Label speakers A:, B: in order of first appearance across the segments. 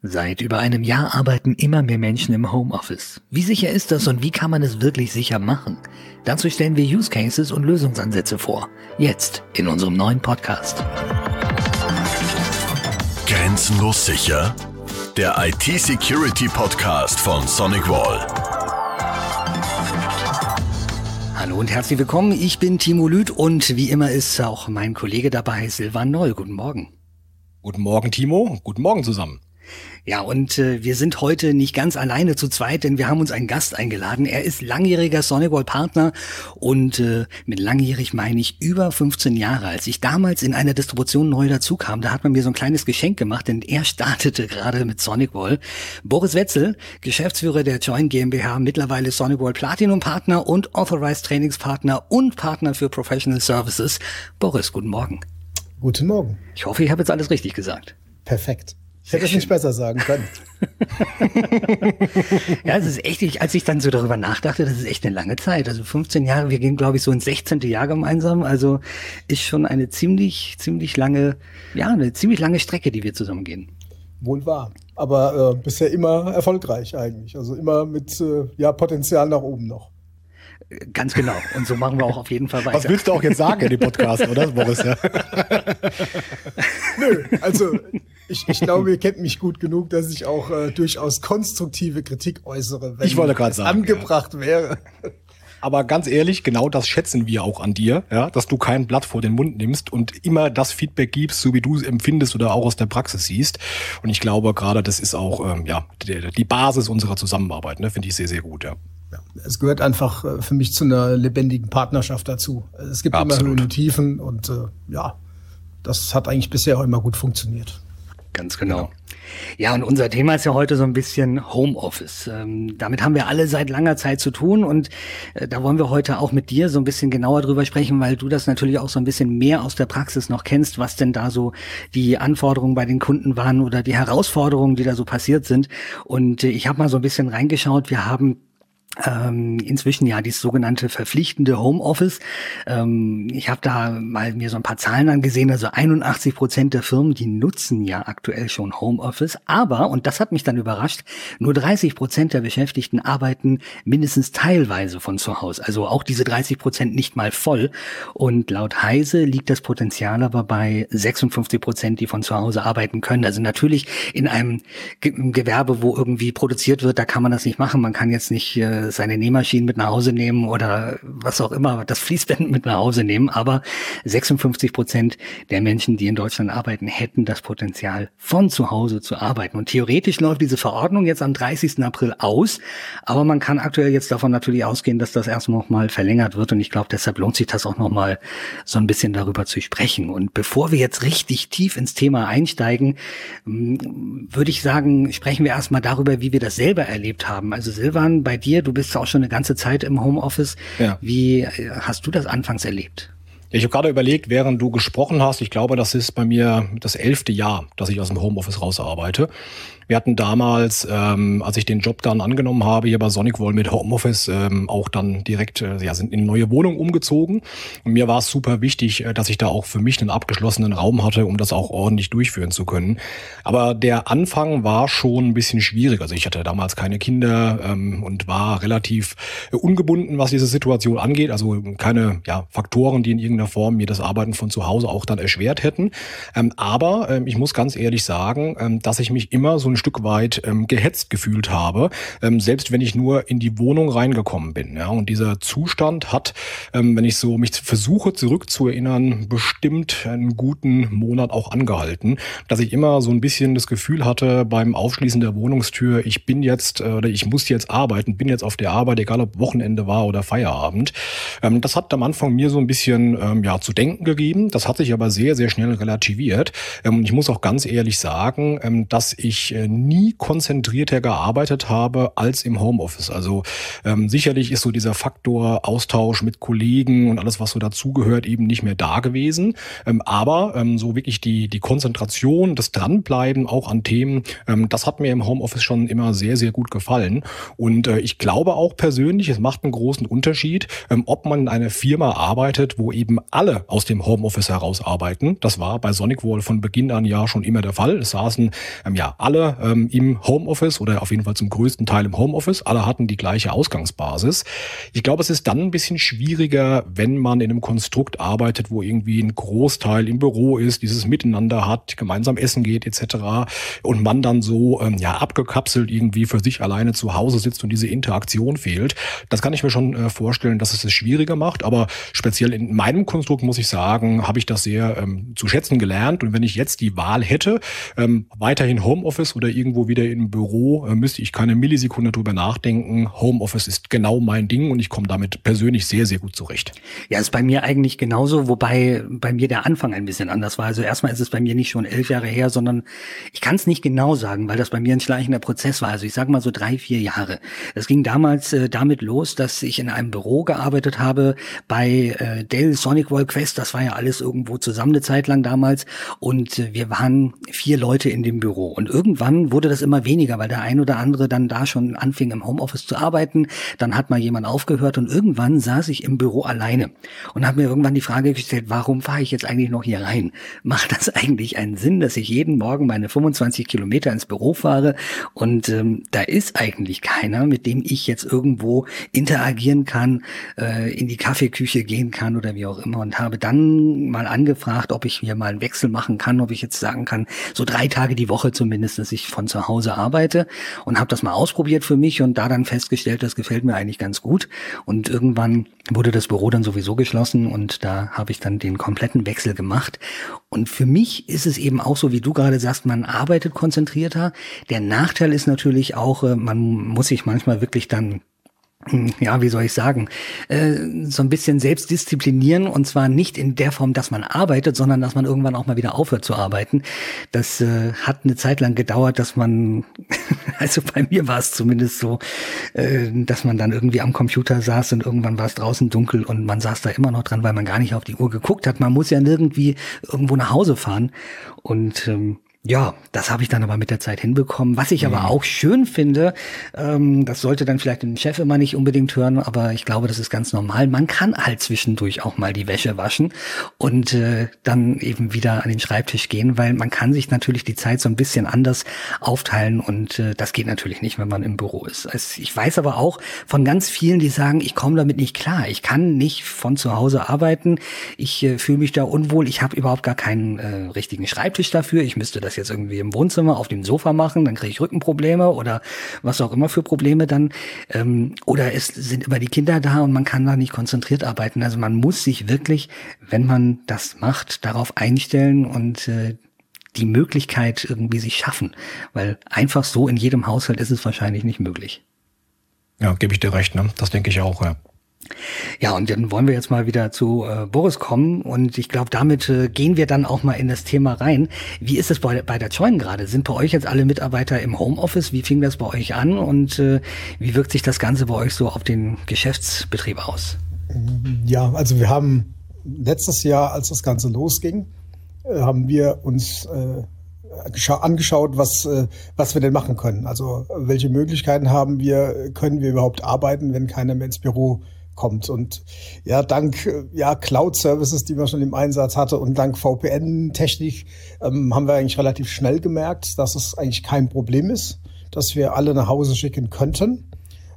A: Seit über einem Jahr arbeiten immer mehr Menschen im Homeoffice. Wie sicher ist das und wie kann man es wirklich sicher machen? Dazu stellen wir Use Cases und Lösungsansätze vor. Jetzt in unserem neuen Podcast.
B: Grenzenlos sicher? Der IT-Security-Podcast von SonicWall.
A: Hallo und herzlich willkommen, ich bin Timo Lüth und wie immer ist auch mein Kollege dabei, Silvan Noll. Guten Morgen.
C: Guten Morgen, Timo. Guten Morgen zusammen.
A: Ja, und wir sind heute nicht ganz alleine zu zweit, denn wir haben uns einen Gast eingeladen. Er ist langjähriger SonicWall-Partner und mit langjährig meine ich über 15 Jahre. Als ich damals in einer Distribution neu dazukam, da hat man mir so ein kleines Geschenk gemacht, denn er startete gerade mit SonicWall. Boris Wetzel, Geschäftsführer der Joint GmbH, mittlerweile SonicWall Platinum-Partner und Authorized Trainingspartner und Partner für Professional Services. Boris, guten Morgen.
D: Guten Morgen.
A: Ich hoffe, ich habe jetzt alles richtig gesagt.
D: Perfekt. Ich hätte es nicht besser sagen können.
A: Ja, es ist echt, als ich dann so darüber nachdachte, das ist echt eine lange Zeit. Also 15 Jahre, wir gehen, glaube ich, so ins 16. Jahr gemeinsam. Also ist schon eine ziemlich lange Strecke, die wir zusammen gehen.
D: Wohl wahr. Aber bisher immer erfolgreich eigentlich. Also immer mit Potenzial nach oben noch.
A: Ganz genau. Und so machen wir auch auf jeden Fall weiter.
C: Was willst du auch jetzt sagen in dem Podcast, oder, Boris? Ja.
D: Nö, also ich glaube, ihr kennt mich gut genug, dass ich auch durchaus konstruktive Kritik äußere, wenn
C: ich wollte gerade
D: es
C: sagen,
D: angebracht wäre.
C: Aber ganz ehrlich, genau das schätzen wir auch an dir, ja, dass du kein Blatt vor den Mund nimmst und immer das Feedback gibst, so wie du es empfindest oder auch aus der Praxis siehst. Und ich glaube gerade, das ist auch die Basis unserer Zusammenarbeit, ne? Finde ich sehr, sehr gut, ja.
D: Ja, es gehört einfach für mich zu einer lebendigen Partnerschaft dazu. Es gibt immer Höhen und Tiefen und das hat eigentlich bisher auch immer gut funktioniert.
A: Ganz genau. Ja, und unser Thema ist ja heute so ein bisschen Homeoffice. Damit haben wir alle seit langer Zeit zu tun und da wollen wir heute auch mit dir so ein bisschen genauer drüber sprechen, weil du das natürlich auch so ein bisschen mehr aus der Praxis noch kennst, was denn da so die Anforderungen bei den Kunden waren oder die Herausforderungen, die da so passiert sind. Und ich habe mal so ein bisschen reingeschaut. Wir haben inzwischen ja dieses sogenannte verpflichtende Homeoffice. Ich habe da mal mir so ein paar Zahlen angesehen, also 81% der Firmen, die nutzen ja aktuell schon Homeoffice, aber, und das hat mich dann überrascht, nur 30% der Beschäftigten arbeiten mindestens teilweise von zu Hause, also auch diese 30% nicht mal voll, und laut Heise liegt das Potenzial aber bei 56%, die von zu Hause arbeiten können. Also natürlich in einem Gewerbe, wo irgendwie produziert wird, da kann man das nicht machen, man kann jetzt nicht seine Nähmaschinen mit nach Hause nehmen oder was auch immer, das Fließband mit nach Hause nehmen, aber 56% der Menschen, die in Deutschland arbeiten, hätten das Potenzial, von zu Hause zu arbeiten. Und theoretisch läuft diese Verordnung jetzt am 30. April aus, aber man kann aktuell jetzt davon natürlich ausgehen, dass das erst noch mal verlängert wird und ich glaube, deshalb lohnt sich das auch noch mal so ein bisschen darüber zu sprechen. Und bevor wir jetzt richtig tief ins Thema einsteigen, würde ich sagen, sprechen wir erstmal darüber, wie wir das selber erlebt haben. Also Silvan, bei dir, du bist auch schon eine ganze Zeit im Homeoffice. Ja. Wie hast du das anfangs erlebt?
C: Ja, ich habe gerade überlegt, während du gesprochen hast, ich glaube, das ist bei mir das 11. Jahr, dass ich aus dem Homeoffice raus arbeite. Wir hatten damals, als ich den Job dann angenommen habe, hier bei SonicWall mit Homeoffice, auch dann direkt sind in eine neue Wohnung umgezogen. Und mir war es super wichtig, dass ich da auch für mich einen abgeschlossenen Raum hatte, um das auch ordentlich durchführen zu können. Aber der Anfang war schon ein bisschen schwierig. Also ich hatte damals keine Kinder und war relativ ungebunden, was diese Situation angeht. Also keine Faktoren, die in irgendeiner Form mir das Arbeiten von zu Hause auch dann erschwert hätten. Aber ich muss ganz ehrlich sagen, dass ich mich immer so ein Stück weit gehetzt gefühlt habe, selbst wenn ich nur in die Wohnung reingekommen bin. Ja? Und dieser Zustand hat, wenn ich so mich versuche zurückzuerinnern, bestimmt einen guten Monat auch angehalten, dass ich immer so ein bisschen das Gefühl hatte beim Aufschließen der Wohnungstür, ich bin jetzt oder ich muss jetzt arbeiten, bin jetzt auf der Arbeit, egal ob Wochenende war oder Feierabend. Das hat am Anfang mir so ein bisschen zu denken gegeben. Das hat sich aber sehr, sehr schnell relativiert. Und ich muss auch ganz ehrlich sagen, dass ich nie konzentrierter gearbeitet habe als im Homeoffice. Also sicherlich ist so dieser Faktor Austausch mit Kollegen und alles, was so dazugehört, eben nicht mehr da gewesen. Aber so wirklich die Konzentration, das Dranbleiben auch an Themen, das hat mir im Homeoffice schon immer sehr, sehr gut gefallen. Und ich glaube auch persönlich, es macht einen großen Unterschied, ob man in einer Firma arbeitet, wo eben alle aus dem Homeoffice heraus arbeiten. Das war bei SonicWall von Beginn an ja schon immer der Fall. Es saßen alle im Homeoffice oder auf jeden Fall zum größten Teil im Homeoffice. Alle hatten die gleiche Ausgangsbasis. Ich glaube, es ist dann ein bisschen schwieriger, wenn man in einem Konstrukt arbeitet, wo irgendwie ein Großteil im Büro ist, dieses Miteinander hat, gemeinsam essen geht etc. und man dann so abgekapselt irgendwie für sich alleine zu Hause sitzt und diese Interaktion fehlt. Das kann ich mir schon vorstellen, dass es schwieriger macht, aber speziell in meinem Konstrukt, muss ich sagen, habe ich das sehr zu schätzen gelernt, und wenn ich jetzt die Wahl hätte, weiterhin Homeoffice oder irgendwo wieder im Büro, müsste ich keine Millisekunde drüber nachdenken. Homeoffice ist genau mein Ding und ich komme damit persönlich sehr, sehr gut zurecht.
A: Ja, ist bei mir eigentlich genauso, wobei bei mir der Anfang ein bisschen anders war. Also erstmal ist es bei mir nicht schon 11 Jahre her, sondern ich kann es nicht genau sagen, weil das bei mir ein schleichender Prozess war. Also ich sage mal so 3-4 Jahre. Es ging damals damit los, dass ich in einem Büro gearbeitet habe bei Dell, SonicWall, Quest. Das war ja alles irgendwo zusammen eine Zeit lang damals, und wir waren 4 Leute in dem Büro. Und irgendwann wurde das immer weniger, weil der ein oder andere dann da schon anfing, im Homeoffice zu arbeiten. Dann hat mal jemand aufgehört und irgendwann saß ich im Büro alleine und habe mir irgendwann die Frage gestellt, warum fahre ich jetzt eigentlich noch hier rein? Macht das eigentlich einen Sinn, dass ich jeden Morgen meine 25 Kilometer ins Büro fahre und da ist eigentlich keiner, mit dem ich jetzt irgendwo interagieren kann, in die Kaffeeküche gehen kann oder wie auch immer, und habe dann mal angefragt, ob ich hier mal einen Wechsel machen kann, ob ich jetzt sagen kann, so 3 Tage die Woche zumindest, dass ich von zu Hause arbeite, und habe das mal ausprobiert für mich und da dann festgestellt, das gefällt mir eigentlich ganz gut, und irgendwann wurde das Büro dann sowieso geschlossen und da habe ich dann den kompletten Wechsel gemacht. Und für mich ist es eben auch so, wie du gerade sagst, man arbeitet konzentrierter. Der Nachteil ist natürlich auch, man muss sich manchmal wirklich dann, ja, wie soll ich sagen, so ein bisschen selbst disziplinieren, und zwar nicht in der Form, dass man arbeitet, sondern dass man irgendwann auch mal wieder aufhört zu arbeiten. Das hat eine Zeit lang gedauert, dass man, also bei mir war es zumindest so, dass man dann irgendwie am Computer saß und irgendwann war es draußen dunkel und man saß da immer noch dran, weil man gar nicht auf die Uhr geguckt hat. Man muss ja irgendwie irgendwo nach Hause fahren, und ja, das habe ich dann aber mit der Zeit hinbekommen. Was ich aber auch schön finde, das sollte dann vielleicht den Chef immer nicht unbedingt hören, aber ich glaube, das ist ganz normal. Man kann halt zwischendurch auch mal die Wäsche waschen und dann eben wieder an den Schreibtisch gehen, weil man kann sich natürlich die Zeit so ein bisschen anders aufteilen, und das geht natürlich nicht, wenn man im Büro ist. Also ich weiß aber auch von ganz vielen, die sagen, ich komme damit nicht klar. Ich kann nicht von zu Hause arbeiten. Ich fühle mich da unwohl. Ich habe überhaupt gar keinen richtigen Schreibtisch dafür. Ich müsste das jetzt irgendwie im Wohnzimmer auf dem Sofa machen, dann kriege ich Rückenprobleme oder was auch immer für Probleme dann. Oder es sind immer die Kinder da und man kann da nicht konzentriert arbeiten. Also man muss sich wirklich, wenn man das macht, darauf einstellen und die Möglichkeit irgendwie sich schaffen. Weil einfach so in jedem Haushalt ist es wahrscheinlich nicht möglich.
C: Ja, gebe ich dir recht, ne? Das denke ich auch, ja.
A: Ja, und dann wollen wir jetzt mal wieder zu Boris kommen, und ich glaube, damit gehen wir dann auch mal in das Thema rein. Wie ist es bei der Join gerade? Sind bei euch jetzt alle Mitarbeiter im Homeoffice? Wie fing das bei euch an und wie wirkt sich das Ganze bei euch so auf den Geschäftsbetrieb aus?
D: Ja, also wir haben letztes Jahr, als das Ganze losging, haben wir uns angeschaut, was wir denn machen können. Also welche Möglichkeiten haben wir, können wir überhaupt arbeiten, wenn keiner mehr ins Büro kommt. Und ja, dank Cloud-Services, die man schon im Einsatz hatte, und dank VPN-Technik haben wir eigentlich relativ schnell gemerkt, dass es eigentlich kein Problem ist, dass wir alle nach Hause schicken könnten,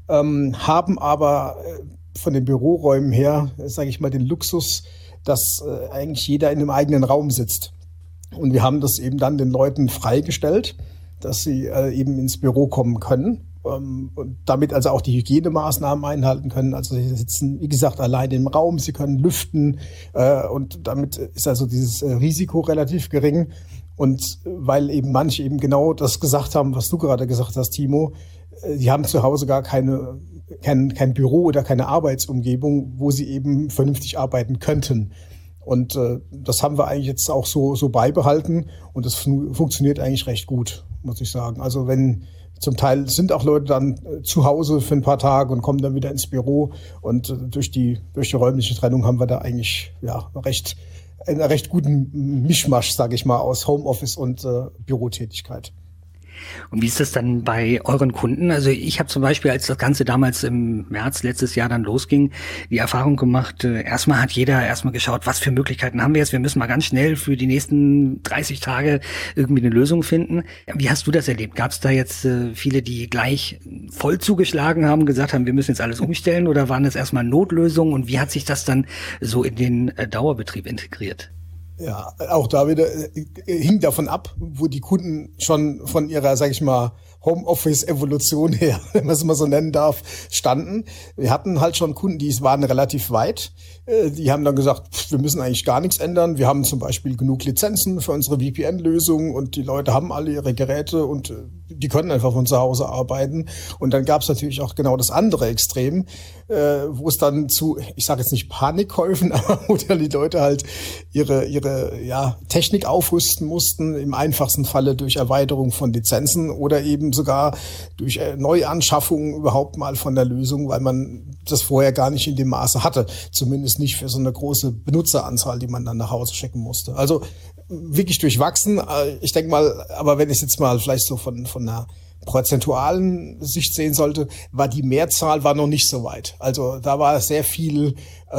D: haben aber von den Büroräumen her, sage ich mal, den Luxus, dass eigentlich jeder in einem eigenen Raum sitzt. Und wir haben das eben dann den Leuten freigestellt, dass sie eben ins Büro kommen können und damit also auch die Hygienemaßnahmen einhalten können. Also sie sitzen, wie gesagt, allein im Raum, sie können lüften und damit ist also dieses Risiko relativ gering. Und weil eben manche eben genau das gesagt haben, was du gerade gesagt hast, Timo, die haben zu Hause gar kein Büro oder keine Arbeitsumgebung, wo sie eben vernünftig arbeiten könnten. Und das haben wir eigentlich jetzt auch so beibehalten, und das funktioniert eigentlich recht gut, muss ich sagen. Also wenn zum Teil sind auch Leute dann zu Hause für ein paar Tage und kommen dann wieder ins Büro, und durch die räumliche Trennung haben wir da eigentlich einen recht guten Mischmasch, sage ich mal, aus Homeoffice und Bürotätigkeit.
A: Und wie ist das dann bei euren Kunden? Also ich habe zum Beispiel, als das Ganze damals im März letztes Jahr dann losging, die Erfahrung gemacht, erstmal hat jeder geschaut, was für Möglichkeiten haben wir jetzt? Wir müssen mal ganz schnell für die nächsten 30 Tage irgendwie eine Lösung finden. Wie hast du das erlebt? Gab es da jetzt viele, die gleich voll zugeschlagen haben, gesagt haben, wir müssen jetzt alles umstellen, oder waren das erstmal Notlösungen, und wie hat sich das dann so in den Dauerbetrieb integriert?
D: Ja, auch da wieder hing davon ab, wo die Kunden schon von ihrer, sag ich mal, Homeoffice-Evolution her, wenn man es mal so nennen darf, standen. Wir hatten halt schon Kunden, die waren relativ weit. Die haben dann gesagt, wir müssen eigentlich gar nichts ändern. Wir haben zum Beispiel genug Lizenzen für unsere VPN-Lösung und die Leute haben alle ihre Geräte und die können einfach von zu Hause arbeiten. Und dann gab es natürlich auch genau das andere Extrem, wo es dann zu, ich sage jetzt nicht Panikkäufen, aber wo dann die Leute halt ihre Technik aufrüsten mussten, im einfachsten Falle durch Erweiterung von Lizenzen oder eben sogar durch Neuanschaffungen überhaupt mal von der Lösung, weil man das vorher gar nicht in dem Maße hatte. Zumindest nicht für so eine große Benutzeranzahl, die man dann nach Hause schicken musste. Also wirklich durchwachsen. Ich denke mal, aber wenn ich es jetzt mal vielleicht so von einer prozentualen Sicht sehen sollte, war die Mehrzahl noch nicht so weit. Also da war sehr viel,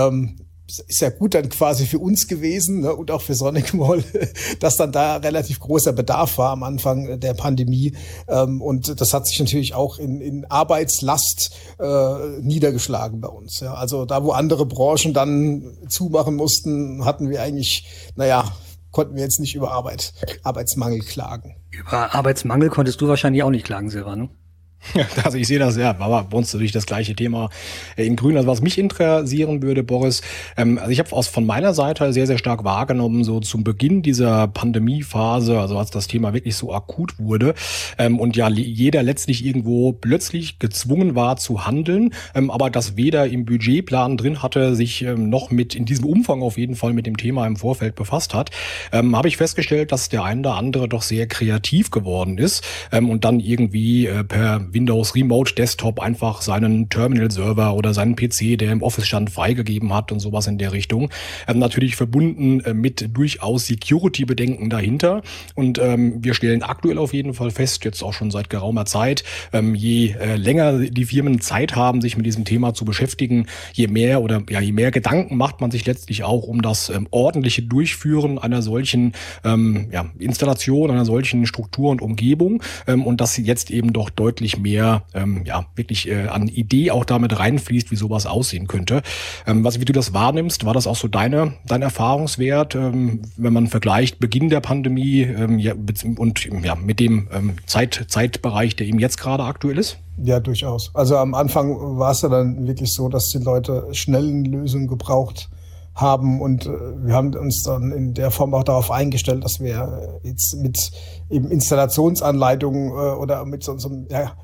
D: ist ja gut dann quasi für uns gewesen, ne, und auch für SonicWall, dass dann da relativ großer Bedarf war am Anfang der Pandemie. Und das hat sich natürlich auch in Arbeitslast niedergeschlagen bei uns. Ja. Also da, wo andere Branchen dann zumachen mussten, hatten wir eigentlich, konnten wir jetzt nicht über Arbeitsmangel klagen.
A: Über Arbeitsmangel konntest du wahrscheinlich auch nicht klagen, Silvano.
C: Also ich sehe das, aber bei uns natürlich das gleiche Thema in Grün. Also was mich interessieren würde, Boris, also ich habe von meiner Seite sehr, sehr stark wahrgenommen, so zum Beginn dieser Pandemiephase, also als das Thema wirklich so akut wurde und ja jeder letztlich irgendwo plötzlich gezwungen war zu handeln, aber das weder im Budgetplan drin hatte, sich noch in diesem Umfang auf jeden Fall mit dem Thema im Vorfeld befasst hat, habe ich festgestellt, dass der eine oder andere doch sehr kreativ geworden ist und dann irgendwie per Windows Remote Desktop einfach seinen Terminal-Server oder seinen PC, der im Office stand, freigegeben hat und sowas in der Richtung. Natürlich verbunden mit durchaus Security-Bedenken dahinter. Und wir stellen aktuell auf jeden Fall fest, jetzt auch schon seit geraumer Zeit, je länger die Firmen Zeit haben, sich mit diesem Thema zu beschäftigen, je mehr Gedanken macht man sich letztlich auch um das ordentliche Durchführen einer solchen Installation, einer solchen Struktur und Umgebung. Und dass jetzt eben doch deutlich mehr wirklich an Idee auch damit reinfließt, wie sowas aussehen könnte. Wie du das wahrnimmst, war das auch so dein Erfahrungswert, wenn man vergleicht Beginn der Pandemie mit dem Zeitbereich, der eben jetzt gerade aktuell ist?
D: Ja, durchaus. Also am Anfang war es ja dann wirklich so, dass die Leute schnell eine Lösung gebraucht haben und wir haben uns dann in der Form auch darauf eingestellt, dass wir jetzt mit eben Installationsanleitungen oder mit so einem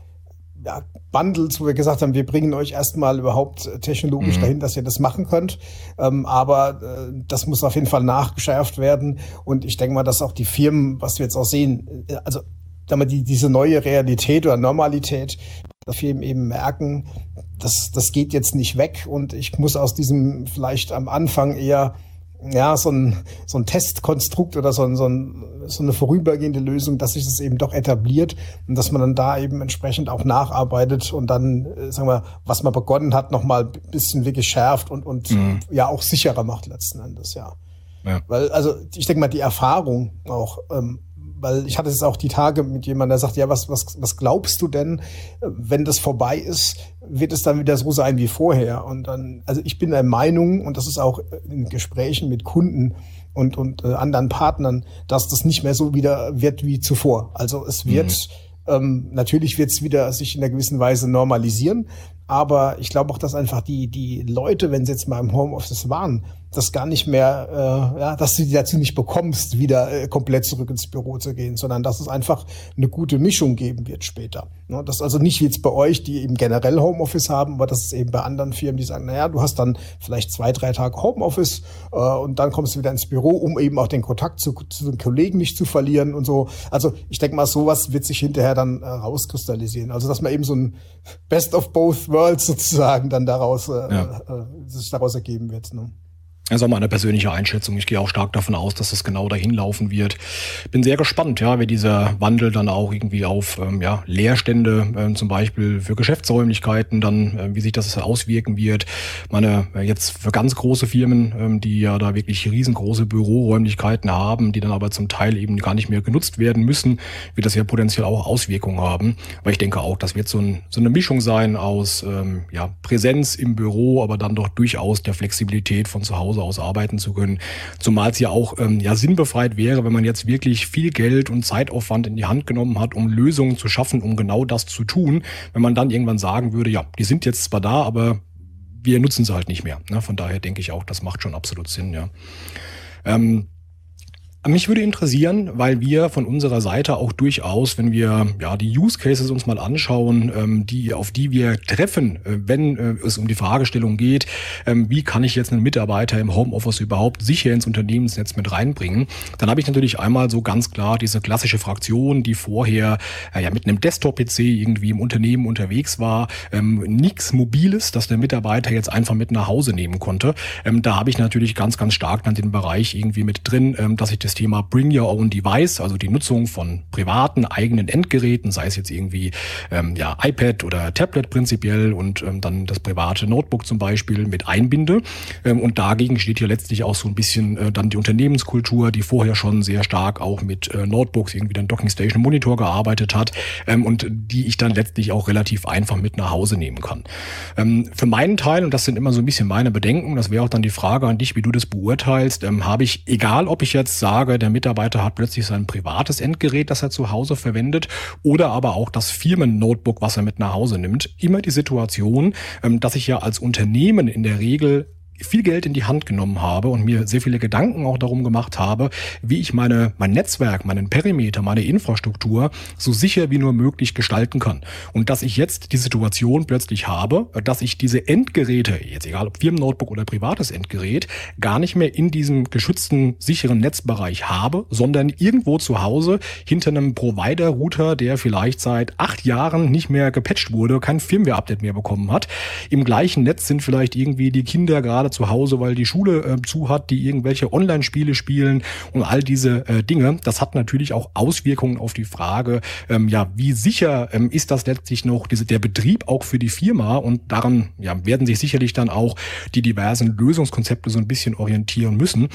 D: Bundles, wo wir gesagt haben, wir bringen euch erstmal überhaupt technologisch dahin, dass ihr das machen könnt. Aber das muss auf jeden Fall nachgeschärft werden. Und ich denke mal, dass auch die Firmen, was wir jetzt auch sehen, also diese neue Realität oder Normalität, dass Firmen eben merken, das geht jetzt nicht weg. Und ich muss aus diesem vielleicht am Anfang eher so ein Testkonstrukt oder so eine vorübergehende Lösung, dass sich das eben doch etabliert und dass man dann da eben entsprechend auch nacharbeitet und dann, sagen wir, was man begonnen hat, nochmal ein bisschen wirklich schärft und auch sicherer macht letzten Endes, ja. Weil, also ich denke mal, die Erfahrung auch, weil ich hatte es auch die Tage mit jemandem, der sagt, ja, was glaubst du denn, wenn das vorbei ist, wird es dann wieder so sein wie vorher? Und dann, also ich bin der Meinung, und das ist auch in Gesprächen mit Kunden und anderen Partnern, dass das nicht mehr so wieder wird wie zuvor. Also es wird, natürlich wird es wieder sich in einer gewissen Weise normalisieren, aber ich glaube auch, dass einfach die Leute, wenn sie jetzt mal im Homeoffice waren, das gar nicht mehr, dass du die dazu nicht bekommst, wieder komplett zurück ins Büro zu gehen, sondern dass es einfach eine gute Mischung geben wird später. Ne? Das ist also nicht wie jetzt bei euch, die eben generell Homeoffice haben, aber das ist eben bei anderen Firmen, die sagen, du hast dann vielleicht 2-3 Tage Homeoffice und dann kommst du wieder ins Büro, um eben auch den Kontakt zu den Kollegen nicht zu verlieren und so. Also ich denke mal, sowas wird sich hinterher dann rauskristallisieren. Also dass man eben so ein Best of both Worlds sozusagen dann sich daraus ergeben wird. Ne?
C: Das ist auch meine persönliche Einschätzung. Ich gehe auch stark davon aus, dass es genau dahin laufen wird. Bin sehr gespannt, ja, wie dieser Wandel dann auch irgendwie auf Leerstände zum Beispiel für Geschäftsräumlichkeiten dann, wie sich das auswirken wird. Jetzt für ganz große Firmen, die ja da wirklich riesengroße Büroräumlichkeiten haben, die dann aber zum Teil eben gar nicht mehr genutzt werden müssen, wird das ja potenziell auch Auswirkungen haben. Aber ich denke auch, das wird so eine Mischung sein aus Präsenz im Büro, aber dann doch durchaus der Flexibilität von zu Hause aus arbeiten zu können. Zumal es ja auch sinnbefreit wäre, wenn man jetzt wirklich viel Geld und Zeitaufwand in die Hand genommen hat, um Lösungen zu schaffen, um genau das zu tun. Wenn man dann irgendwann sagen würde, ja, die sind jetzt zwar da, aber wir nutzen sie halt nicht mehr. Ne? Von daher denke ich auch, das macht schon absolut Sinn. Ja. Mich würde interessieren, weil wir von unserer Seite auch durchaus, wenn wir die Use Cases uns mal anschauen, auf die wir treffen, wenn es um die Fragestellung geht, wie kann ich jetzt einen Mitarbeiter im Homeoffice überhaupt sicher ins Unternehmensnetz mit reinbringen, dann habe ich natürlich einmal so ganz klar diese klassische Fraktion, die vorher mit einem Desktop-PC irgendwie im Unternehmen unterwegs war, nichts Mobiles, das der Mitarbeiter jetzt einfach mit nach Hause nehmen konnte. Da habe ich natürlich ganz, ganz stark dann den Bereich irgendwie mit drin, dass ich das Thema Bring Your Own Device, also die Nutzung von privaten eigenen Endgeräten, sei es jetzt irgendwie iPad oder Tablet prinzipiell und dann das private Notebook zum Beispiel mit einbinde. Und dagegen steht hier letztlich auch so ein bisschen dann die Unternehmenskultur, die vorher schon sehr stark auch mit Notebooks, irgendwie dann Docking Station Monitor gearbeitet hat und die ich dann letztlich auch relativ einfach mit nach Hause nehmen kann. Für meinen Teil, und das sind immer so ein bisschen meine Bedenken, das wäre auch dann die Frage an dich, wie du das beurteilst, habe ich, egal ob ich jetzt sage, der Mitarbeiter hat plötzlich sein privates Endgerät, das er zu Hause verwendet, oder aber auch das Firmen-Notebook, was er mit nach Hause nimmt, immer die Situation, dass ich ja als Unternehmen in der Regel viel Geld in die Hand genommen habe und mir sehr viele Gedanken auch darum gemacht habe, wie ich mein Netzwerk, meinen Perimeter, meine Infrastruktur so sicher wie nur möglich gestalten kann. Und dass ich jetzt die Situation plötzlich habe, dass ich diese Endgeräte, jetzt egal ob Firmen-Notebook oder privates Endgerät, gar nicht mehr in diesem geschützten, sicheren Netzbereich habe, sondern irgendwo zu Hause hinter einem Provider-Router, der vielleicht seit 8 Jahren nicht mehr gepatcht wurde, kein Firmware-Update mehr bekommen hat. Im gleichen Netz sind vielleicht irgendwie die Kinder gerade zu Hause, weil die Schule zu hat, die irgendwelche Online-Spiele spielen und all diese Dinge. Das hat natürlich auch Auswirkungen auf die Frage, wie sicher ist das letztlich noch der Betrieb auch für die Firma, und daran werden sich sicherlich dann auch die diversen Lösungskonzepte so ein bisschen orientieren müssen.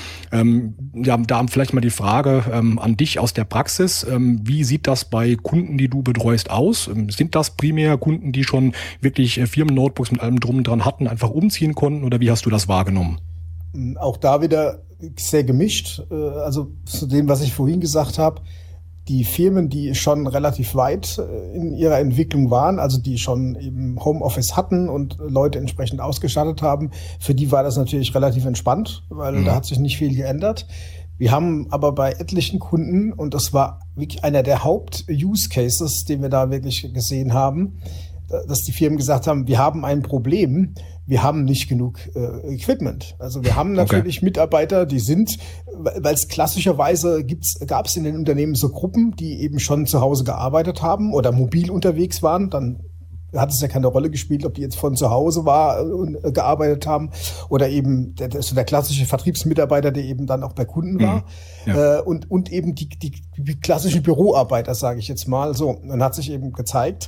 C: Da vielleicht mal die Frage an dich aus der Praxis. Wie sieht das bei Kunden, die du betreust, aus? Sind das primär Kunden, die schon wirklich Firmen-Notebooks mit allem drum und dran hatten, einfach umziehen konnten, oder wie hast du das wahrgenommen?
D: Auch da wieder sehr gemischt. Also zu dem, was ich vorhin gesagt habe, die Firmen, die schon relativ weit in ihrer Entwicklung waren, also die schon eben Homeoffice hatten und Leute entsprechend ausgestattet haben, für die war das natürlich relativ entspannt, weil da hat sich nicht viel geändert. Wir haben aber bei etlichen Kunden, und das war wirklich einer der Haupt-Use-Cases, den wir da wirklich gesehen haben, dass die Firmen gesagt haben, wir haben ein Problem, wir haben nicht genug Equipment. Also wir haben natürlich Mitarbeiter, die sind, weil es klassischerweise gab es in den Unternehmen so Gruppen, die eben schon zu Hause gearbeitet haben oder mobil unterwegs waren. Dann hat es ja keine Rolle gespielt, ob die jetzt von zu Hause und gearbeitet haben oder eben der klassische Vertriebsmitarbeiter, der eben dann auch bei Kunden war. Ja. Und eben die klassischen Büroarbeiter, sage ich jetzt mal. So, dann hat sich eben gezeigt,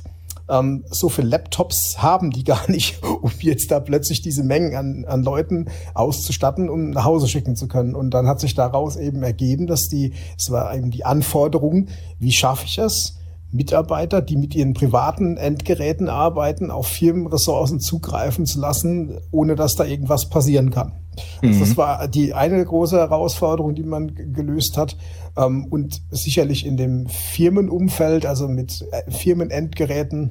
D: so viele Laptops haben die gar nicht, um jetzt da plötzlich diese Mengen an Leuten auszustatten, um nach Hause schicken zu können. Und dann hat sich daraus eben ergeben, es war eben die Anforderung, wie schaffe ich es, Mitarbeiter, die mit ihren privaten Endgeräten arbeiten, auf Firmenressourcen zugreifen zu lassen, ohne dass da irgendwas passieren kann. Also das war die eine große Herausforderung, die man gelöst hat. Und sicherlich in dem Firmenumfeld, also mit Firmenendgeräten,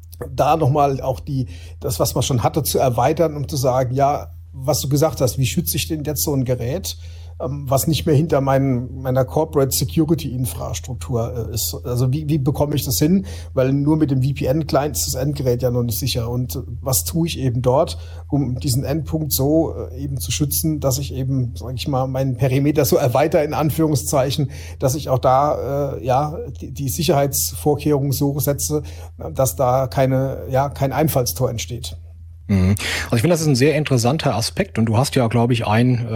D: da nochmal auch das, was man schon hatte, zu erweitern, um zu sagen, ja, was du gesagt hast, wie schütze ich denn jetzt so ein Gerät, was nicht mehr hinter meiner Corporate Security Infrastruktur ist. Also wie bekomme ich das hin? Weil nur mit dem VPN-Client ist das Endgerät ja noch nicht sicher. Und was tue ich eben dort, um diesen Endpunkt so eben zu schützen, dass ich eben, sage ich mal, meinen Perimeter so erweitere, in Anführungszeichen, dass ich auch da die Sicherheitsvorkehrungen so setze, dass da kein Einfallstor entsteht.
C: Also ich finde, das ist ein sehr interessanter Aspekt und du hast ja, glaube ich, ein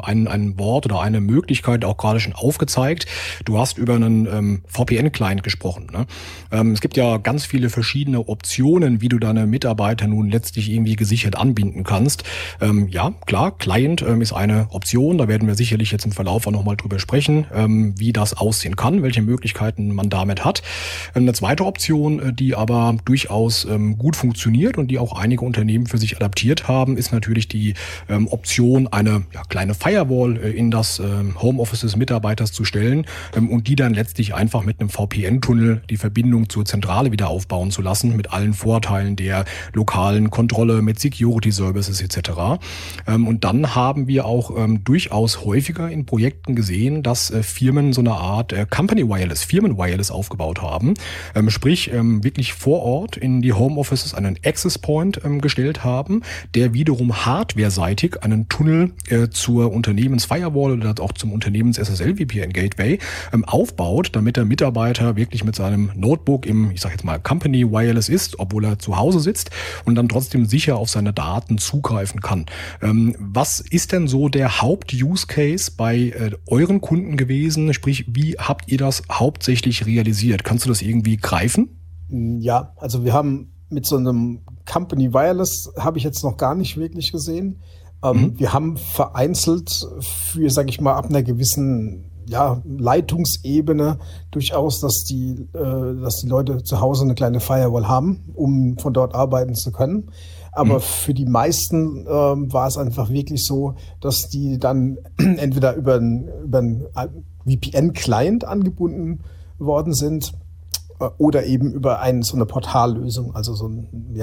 C: Wort oder eine Möglichkeit auch gerade schon aufgezeigt. Du hast über einen VPN-Client gesprochen. Ne? Es gibt ja ganz viele verschiedene Optionen, wie du deine Mitarbeiter nun letztlich irgendwie gesichert anbinden kannst. Ja, klar, Client ist eine Option. Da werden wir sicherlich jetzt im Verlauf auch nochmal drüber sprechen, wie das aussehen kann, welche Möglichkeiten man damit hat. Eine zweite Option, die aber durchaus gut funktioniert und die auch einige Unternehmen für sich adaptiert haben, ist natürlich die Option, eine kleine Firewall in das Homeoffice des Mitarbeiters zu stellen und die dann letztlich einfach mit einem VPN-Tunnel die Verbindung zur Zentrale wieder aufbauen zu lassen, mit allen Vorteilen der lokalen Kontrolle, mit Security Services etc. Und dann haben wir auch durchaus häufiger in Projekten gesehen, dass Firmen so eine Art Company Wireless, Firmen Wireless aufgebaut haben, sprich wirklich vor Ort in die Homeoffices einen Access Point gestellt haben, der wiederum hardwareseitig einen Tunnel zur Unternehmens-Firewall oder auch zum Unternehmens-SSL-VPN-Gateway aufbaut, damit der Mitarbeiter wirklich mit seinem Notebook im, ich sage jetzt mal, Company Wireless ist, obwohl er zu Hause sitzt und dann trotzdem sicher auf seine Daten zugreifen kann. Was ist denn so der Haupt-Use-Case bei euren Kunden gewesen? Sprich, wie habt ihr das hauptsächlich realisiert? Kannst du das irgendwie greifen?
D: Ja, also wir haben mit so einem Company Wireless habe ich jetzt noch gar nicht wirklich gesehen. Wir haben vereinzelt für, sage ich mal, ab einer gewissen Leitungsebene durchaus, dass die Leute zu Hause eine kleine Firewall haben, um von dort arbeiten zu können. Aber für die meisten war es einfach wirklich so, dass die dann entweder über einen VPN-Client angebunden worden sind oder eben über so eine Portallösung, also so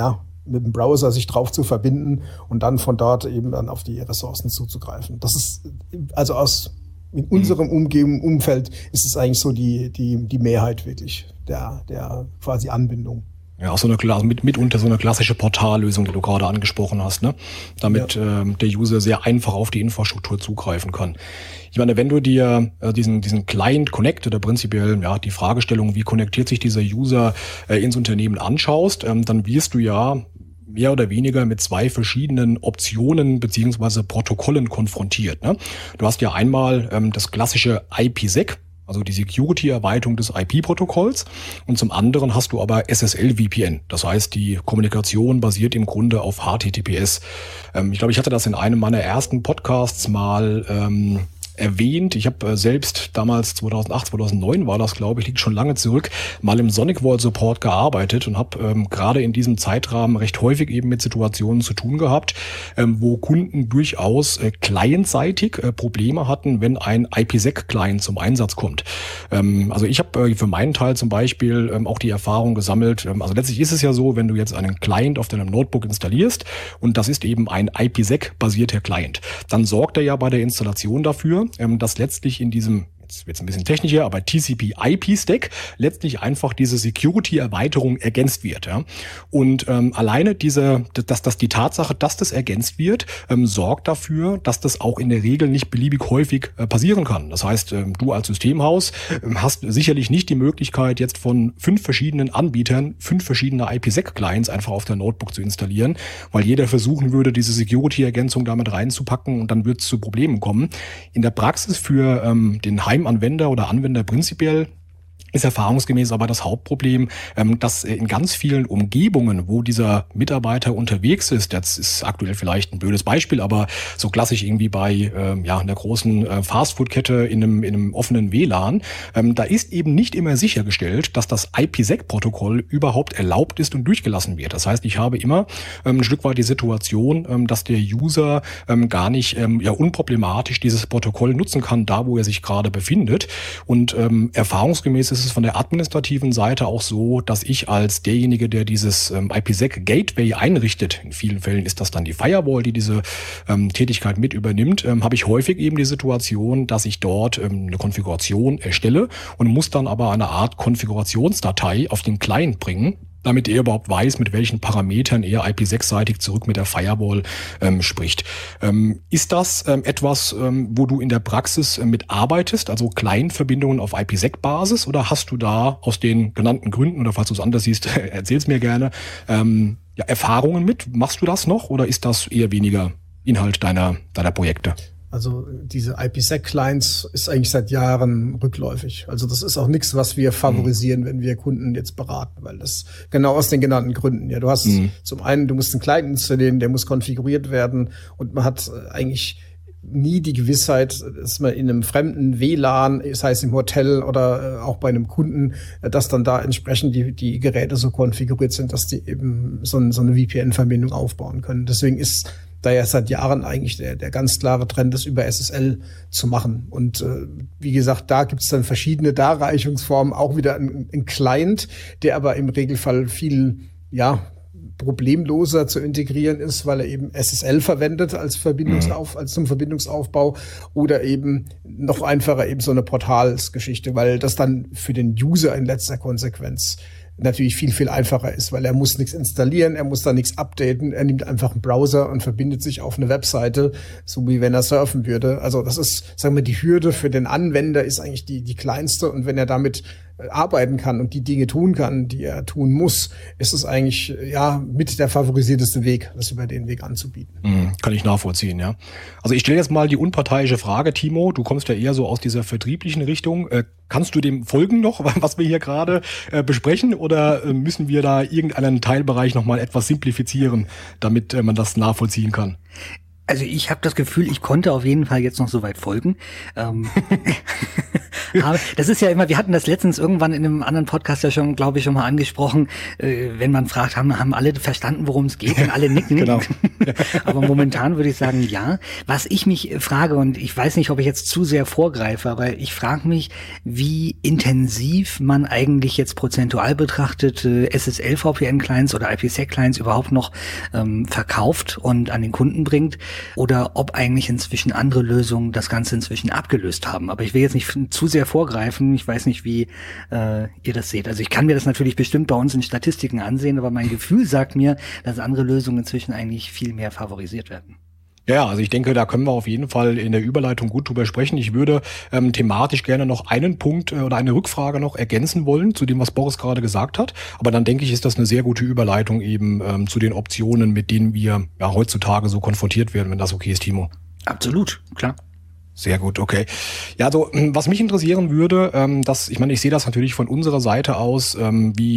D: mit dem Browser sich drauf zu verbinden und dann von dort eben dann auf die Ressourcen zuzugreifen. Das ist also in unserem Umfeld ist es eigentlich so die Mehrheit wirklich der quasi Anbindung.
C: Ja, auch so mitunter so eine klassische Portallösung, die du gerade angesprochen hast, ne? Damit der User sehr einfach auf die Infrastruktur zugreifen kann. Ich meine, wenn du dir diesen Client Connect oder prinzipiell die Fragestellung, wie konnektiert sich dieser User ins Unternehmen anschaust, dann wirst du ja mehr oder weniger mit zwei verschiedenen Optionen beziehungsweise Protokollen konfrontiert. Ne? Du hast ja einmal das klassische IPsec, also die Security-Erweiterung des IP-Protokolls, und zum anderen hast du aber SSL-VPN. Das heißt, die Kommunikation basiert im Grunde auf HTTPS. Ich glaube, ich hatte das in einem meiner ersten Podcasts mal erwähnt. Ich habe selbst damals 2008, 2009 war das, glaube ich, liegt schon lange zurück, mal im SonicWall Support gearbeitet und habe gerade in diesem Zeitrahmen recht häufig eben mit Situationen zu tun gehabt, wo Kunden durchaus clientseitig Probleme hatten, wenn ein IPsec-Client zum Einsatz kommt. Also ich habe für meinen Teil zum Beispiel auch die Erfahrung gesammelt, also letztlich ist es ja so, wenn du jetzt einen Client auf deinem Notebook installierst und das ist eben ein IPsec-basierter Client, dann sorgt er ja bei der Installation dafür, dass letztlich in diesem, jetzt wird es ein bisschen technischer, aber TCP/IP-Stack letztlich einfach diese Security-Erweiterung ergänzt wird. Ja? Und alleine die Tatsache, dass das ergänzt wird, sorgt dafür, dass das auch in der Regel nicht beliebig häufig passieren kann. Das heißt, du als Systemhaus hast sicherlich nicht die Möglichkeit, jetzt von 5 verschiedenen Anbietern 5 verschiedene IPsec-Clients einfach auf dein Notebook zu installieren, weil jeder versuchen würde, diese Security-Ergänzung damit reinzupacken und dann wird es zu Problemen kommen. In der Praxis für den Heimanwender oder Anwender prinzipiell ist erfahrungsgemäß aber das Hauptproblem, dass in ganz vielen Umgebungen, wo dieser Mitarbeiter unterwegs ist, das ist aktuell vielleicht ein blödes Beispiel, aber so klassisch irgendwie bei einer großen Fastfood-Kette in einem offenen WLAN, da ist eben nicht immer sichergestellt, dass das IPsec-Protokoll überhaupt erlaubt ist und durchgelassen wird. Das heißt, ich habe immer ein Stück weit die Situation, dass der User gar nicht unproblematisch dieses Protokoll nutzen kann, da wo er sich gerade befindet. Und erfahrungsgemäß ist es von der administrativen Seite auch so, dass ich als derjenige, der dieses IPsec-Gateway einrichtet, in vielen Fällen ist das dann die Firewall, die diese Tätigkeit mit übernimmt, habe ich häufig eben die Situation, dass ich dort eine Konfiguration erstelle und muss dann aber eine Art Konfigurationsdatei auf den Client bringen, damit er überhaupt weiß, mit welchen Parametern er IPsec-seitig zurück mit der Firewall spricht. Ist das etwas, wo du in der Praxis mit arbeitest, also Client-Verbindungen auf IPsec-Basis, oder hast du da aus den genannten Gründen, oder falls du es anders siehst, erzähl's mir gerne, Erfahrungen mit? Machst du das noch oder ist das eher weniger Inhalt deiner Projekte?
D: Also diese IPsec-Clients ist eigentlich seit Jahren rückläufig. Also das ist auch nichts, was wir favorisieren, wenn wir Kunden jetzt beraten, weil das genau aus den genannten Gründen. Ja, du hast zum einen, du musst einen Client installieren, der muss konfiguriert werden und man hat eigentlich nie die Gewissheit, dass man in einem fremden WLAN, sei es im Hotel oder auch bei einem Kunden, dass dann da entsprechend die Geräte so konfiguriert sind, dass die eben so eine VPN-Verbindung aufbauen können. Deswegen ist da ja seit Jahren eigentlich der ganz klare Trend, das über SSL zu machen. Und wie gesagt, da gibt es dann verschiedene Darreichungsformen, auch wieder ein Client, der aber im Regelfall viel, problemloser zu integrieren ist, weil er eben SSL verwendet als zum Verbindungsaufbau oder eben noch einfacher eben so eine Portalsgeschichte, weil das dann für den User in letzter Konsequenz natürlich viel, viel einfacher ist, weil er muss nichts installieren, er muss da nichts updaten, er nimmt einfach einen Browser und verbindet sich auf eine Webseite, so wie wenn er surfen würde. Also das ist, sagen wir, die Hürde für den Anwender ist eigentlich die kleinste und wenn er damit arbeiten kann und die Dinge tun kann, die er tun muss, ist es eigentlich mit der favorisierteste Weg, das über den Weg anzubieten.
C: Kann ich nachvollziehen, ja. Also ich stelle jetzt mal die unparteiische Frage, Timo, du kommst ja eher so aus dieser vertrieblichen Richtung. Kannst du dem folgen noch, was wir hier gerade besprechen, oder müssen wir da irgendeinen Teilbereich nochmal etwas simplifizieren, damit man das nachvollziehen kann?
A: Also ich habe das Gefühl, ich konnte auf jeden Fall jetzt noch so weit folgen. Aber das ist ja immer, wir hatten das letztens irgendwann in einem anderen Podcast ja schon, glaube ich, schon mal angesprochen, wenn man fragt, haben alle verstanden, worum es geht, und alle nicken.
C: Genau.
A: Aber momentan würde ich sagen, ja. Was ich mich frage, und ich weiß nicht, ob ich jetzt zu sehr vorgreife, aber ich frage mich, wie intensiv man eigentlich jetzt prozentual betrachtet SSL-VPN-Clients oder IPsec-Clients überhaupt noch verkauft und an den Kunden bringt, oder ob eigentlich inzwischen andere Lösungen das Ganze inzwischen abgelöst haben. Aber ich will jetzt nicht zu sehr vorgreifen. Ich weiß nicht, wie ihr das seht. Also ich kann mir das natürlich bestimmt bei uns in Statistiken ansehen, aber mein Gefühl sagt mir, dass andere Lösungen inzwischen eigentlich viel mehr favorisiert werden.
C: Ja, also ich denke, da können wir auf jeden Fall in der Überleitung gut drüber sprechen. Ich würde thematisch gerne noch einen Punkt oder eine Rückfrage noch ergänzen wollen zu dem, was Boris gerade gesagt hat. Aber dann denke ich, ist das eine sehr gute Überleitung eben zu den Optionen, mit denen wir heutzutage so konfrontiert werden, wenn das okay ist, Timo.
A: Absolut, klar.
C: Sehr gut, okay. Ja, also was mich interessieren würde, ich sehe das natürlich von unserer Seite aus, wir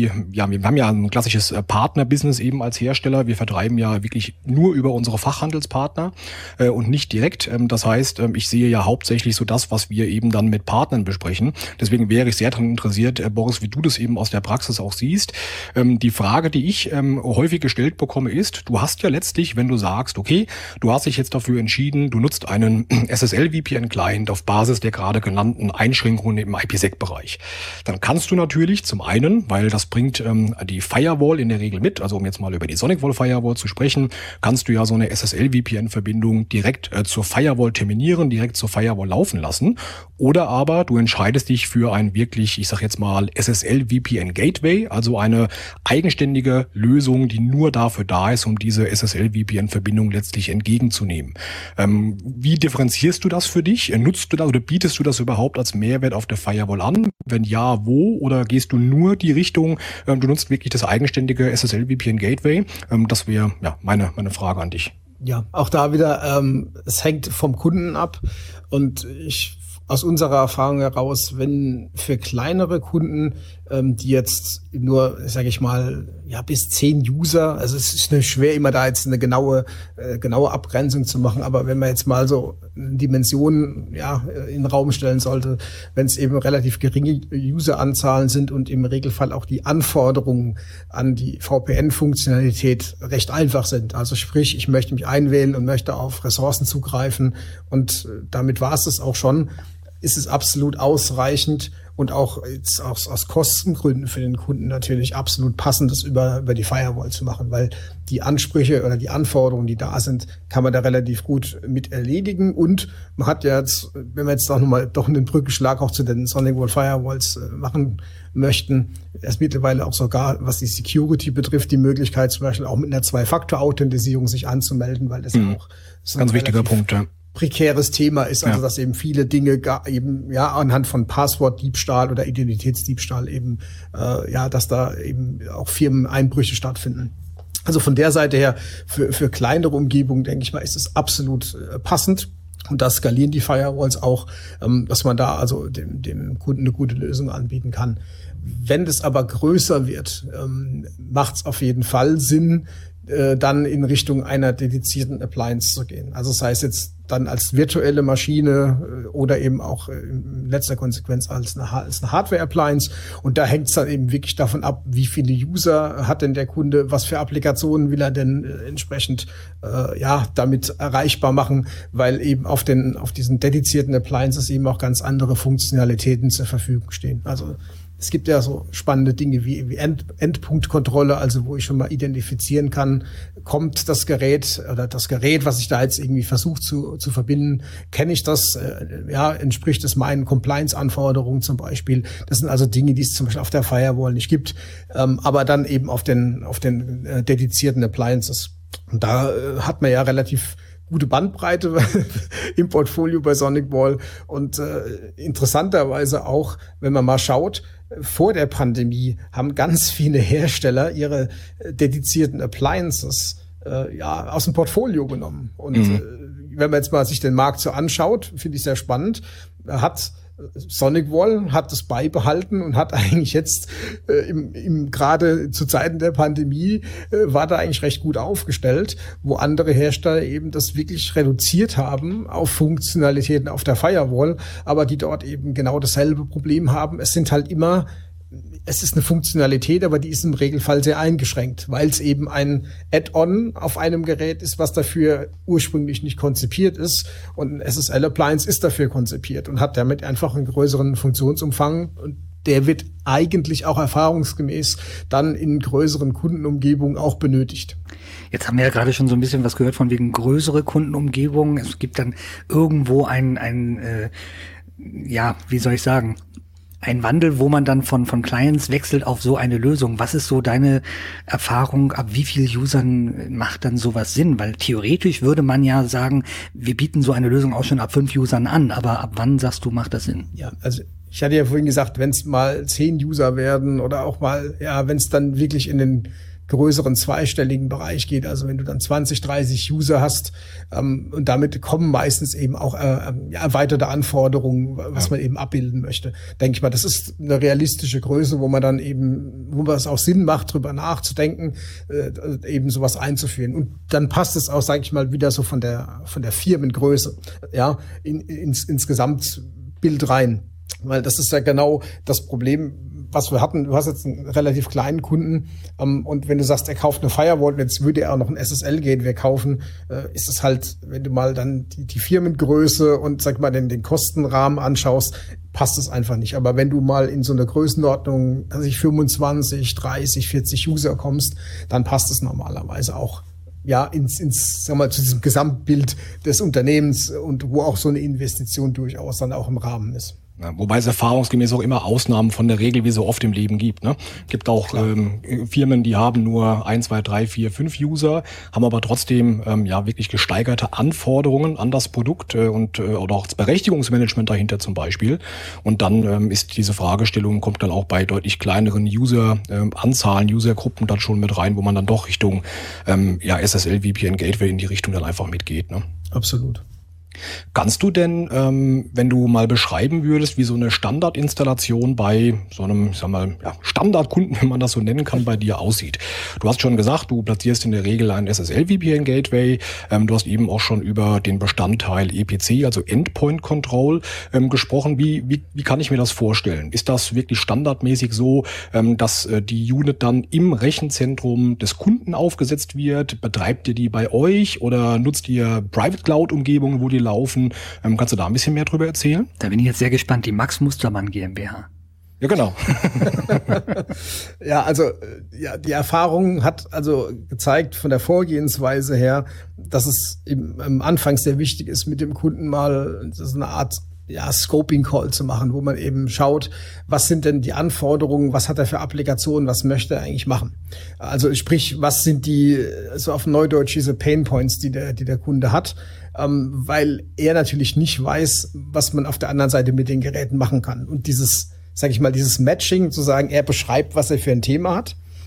C: haben ja ein klassisches Partner-Business eben als Hersteller. Wir vertreiben ja wirklich nur über unsere Fachhandelspartner und nicht direkt. Das heißt, ich sehe ja hauptsächlich so das, was wir eben dann mit Partnern besprechen. Deswegen wäre ich sehr daran interessiert, Boris, wie du das eben aus der Praxis auch siehst. Die Frage, die ich häufig gestellt bekomme, ist, du hast ja letztlich, wenn du sagst, okay, du hast dich jetzt dafür entschieden, du nutzt einen SSL-VPN-Client auf Basis der gerade genannten Einschränkungen im IPsec-Bereich. Dann kannst du natürlich zum einen, weil das bringt die Firewall in der Regel mit, also um jetzt mal über die SonicWall Firewall zu sprechen, kannst du ja so eine SSL-VPN-Verbindung direkt zur Firewall terminieren, direkt zur Firewall laufen lassen. Oder aber du entscheidest dich für ein wirklich, ich sag jetzt mal, SSL-VPN-Gateway, also eine eigenständige Lösung, die nur dafür da ist, um diese SSL-VPN-Verbindung letztlich entgegenzunehmen. Wie differenzierst du das für dich? Nutzt du das oder bietest du das überhaupt als Mehrwert auf der Firewall an? Wenn ja, wo? Oder gehst du nur die Richtung, du nutzt wirklich das eigenständige SSL-VPN-Gateway? Das wäre meine Frage an dich.
D: Ja, auch da wieder, es hängt vom Kunden ab und aus unserer Erfahrung heraus, wenn für kleinere Kunden, die jetzt nur, sage ich mal, bis 10 User, also es ist schwer immer da jetzt eine genaue Abgrenzung zu machen, aber wenn man jetzt mal so Dimensionen in den Raum stellen sollte, wenn es eben relativ geringe Useranzahlen sind und im Regelfall auch die Anforderungen an die VPN-Funktionalität recht einfach sind. Also sprich, ich möchte mich einwählen und möchte auf Ressourcen zugreifen und damit war es auch schon, ist es absolut ausreichend und auch jetzt aus Kostengründen für den Kunden natürlich absolut passend, das über die Firewall zu machen, weil die Ansprüche oder die Anforderungen, die da sind, kann man da relativ gut mit erledigen und man hat ja jetzt, wenn wir jetzt auch nochmal einen Brückenschlag auch zu den SonicWall Firewalls machen möchten, erst mittlerweile auch sogar, was die Security betrifft, die Möglichkeit zum Beispiel auch mit einer 2-Faktor-Authentisierung sich anzumelden, weil das auch so
C: ganz wichtiger Punkt, ja.
D: Prekäres Thema ist, also dass eben viele Dinge anhand von Passwortdiebstahl oder Identitätsdiebstahl eben, dass da eben auch Firmeneinbrüche stattfinden. Also von der Seite her, für kleinere Umgebungen, denke ich mal, ist es absolut passend. Und da skalieren die Firewalls auch, dass man da also dem Kunden eine gute Lösung anbieten kann. Wenn das aber größer wird, macht es auf jeden Fall Sinn, dann in Richtung einer dedizierten Appliance zu gehen. Also das heißt jetzt dann als virtuelle Maschine oder eben auch in letzter Konsequenz als eine Hardware-Appliance. Und da hängt es dann eben wirklich davon ab, wie viele User hat denn der Kunde, was für Applikationen will er denn entsprechend damit erreichbar machen, weil eben auf diesen dedizierten Appliances eben auch ganz andere Funktionalitäten zur Verfügung stehen. Also es gibt ja so spannende Dinge wie Endpunktkontrolle, also wo ich schon mal identifizieren kann, kommt das Gerät oder das Gerät, was ich da jetzt irgendwie versuche zu verbinden, kenne ich das, entspricht es meinen Compliance-Anforderungen zum Beispiel. Das sind also Dinge, die es zum Beispiel auf der Firewall nicht gibt, aber dann eben auf den dedizierten Appliances. Und da hat man ja relativ gute Bandbreite im Portfolio bei SonicWall und interessanterweise auch, wenn man mal schaut, vor der Pandemie haben ganz viele Hersteller ihre dedizierten Appliances aus dem Portfolio genommen. Und wenn man jetzt mal sich den Markt so anschaut, finde ich sehr spannend, SonicWall hat es beibehalten und hat eigentlich jetzt gerade zu Zeiten der Pandemie war da eigentlich recht gut aufgestellt, wo andere Hersteller eben das wirklich reduziert haben auf Funktionalitäten auf der Firewall, aber die dort eben genau dasselbe Problem haben. Es ist eine Funktionalität, aber die ist im Regelfall sehr eingeschränkt, weil es eben ein Add-on auf einem Gerät ist, was dafür ursprünglich nicht konzipiert ist. Und ein SSL-Appliance ist dafür konzipiert und hat damit einfach einen größeren Funktionsumfang. Und der wird eigentlich auch erfahrungsgemäß dann in größeren Kundenumgebungen auch benötigt.
A: Jetzt haben wir ja gerade schon so ein bisschen was gehört von wegen größere Kundenumgebungen. Es gibt dann irgendwo ein Wandel, wo man dann von Clients wechselt auf so eine Lösung. Was ist so deine Erfahrung, ab wie vielen Usern macht dann sowas Sinn? Weil theoretisch würde man ja sagen, wir bieten so eine Lösung auch schon ab 5 Usern an, aber ab wann sagst du, macht das Sinn?
D: Ja, also ich hatte ja vorhin gesagt, wenn es mal 10 User werden oder auch mal, wenn es dann wirklich in den größeren zweistelligen Bereich geht, also wenn du dann 20, 30 User hast und damit kommen meistens eben auch erweiterte Anforderungen, was man eben abbilden möchte. Denke ich mal, das ist eine realistische Größe, wo es auch Sinn macht, drüber nachzudenken, eben sowas einzuführen. Und dann passt es auch, sage ich mal, wieder so von der Firmengröße, ins Gesamtbild rein. Weil das ist ja genau das Problem, was wir hatten. Du hast jetzt einen relativ kleinen Kunden und wenn du sagst, er kauft eine Firewall und jetzt würde er auch noch ein SSL-Gateway kaufen, ist es halt, wenn du mal dann die Firmengröße und sag mal den Kostenrahmen anschaust, passt es einfach nicht. Aber wenn du mal in so eine Größenordnung, 25, 30, 40 User kommst, dann passt es normalerweise auch. Ja, zu diesem Gesamtbild des Unternehmens und wo auch so eine Investition durchaus dann auch im Rahmen ist.
C: Ja, wobei es erfahrungsgemäß auch immer Ausnahmen von der Regel wie so oft im Leben gibt. Ne? Gibt auch Firmen, die haben nur 1, 2, 3, 4, 5 User, haben aber trotzdem wirklich gesteigerte Anforderungen an das Produkt oder auch das Berechtigungsmanagement dahinter zum Beispiel. Und dann ist diese Fragestellung, kommt dann auch bei deutlich kleineren Anzahlen, Usergruppen dann schon mit rein, wo man dann doch Richtung SSL, VPN, Gateway in die Richtung dann einfach mitgeht. Ne?
D: Absolut.
C: Kannst du denn, wenn du mal beschreiben würdest, wie so eine Standardinstallation bei so einem, Standardkunden, wenn man das so nennen kann, bei dir aussieht? Du hast schon gesagt, du platzierst in der Regel ein SSL-VPN-Gateway. Du hast eben auch schon über den Bestandteil EPC, also Endpoint Control, gesprochen. Wie kann ich mir das vorstellen? Ist das wirklich standardmäßig so, dass die Unit dann im Rechenzentrum des Kunden aufgesetzt wird? Betreibt ihr die bei euch oder nutzt ihr Private Cloud-Umgebungen, wo die laufen? Kannst du da ein bisschen mehr drüber erzählen?
A: Da bin ich jetzt sehr gespannt. Die Max Mustermann GmbH.
C: Ja, genau.
D: Die Erfahrung hat also gezeigt von der Vorgehensweise her, dass es am Anfang sehr wichtig ist, mit dem Kunden mal so eine Art Scoping-Call zu machen, wo man eben schaut, was sind denn die Anforderungen, was hat er für Applikationen, was möchte er eigentlich machen. Also sprich, was sind die, so auf Neudeutsch, diese Pain Points, die der Kunde hat, weil er natürlich nicht weiß, was man auf der anderen Seite mit den Geräten machen kann. Und dieses Matching, zu sagen, er beschreibt, was er für ein Thema hat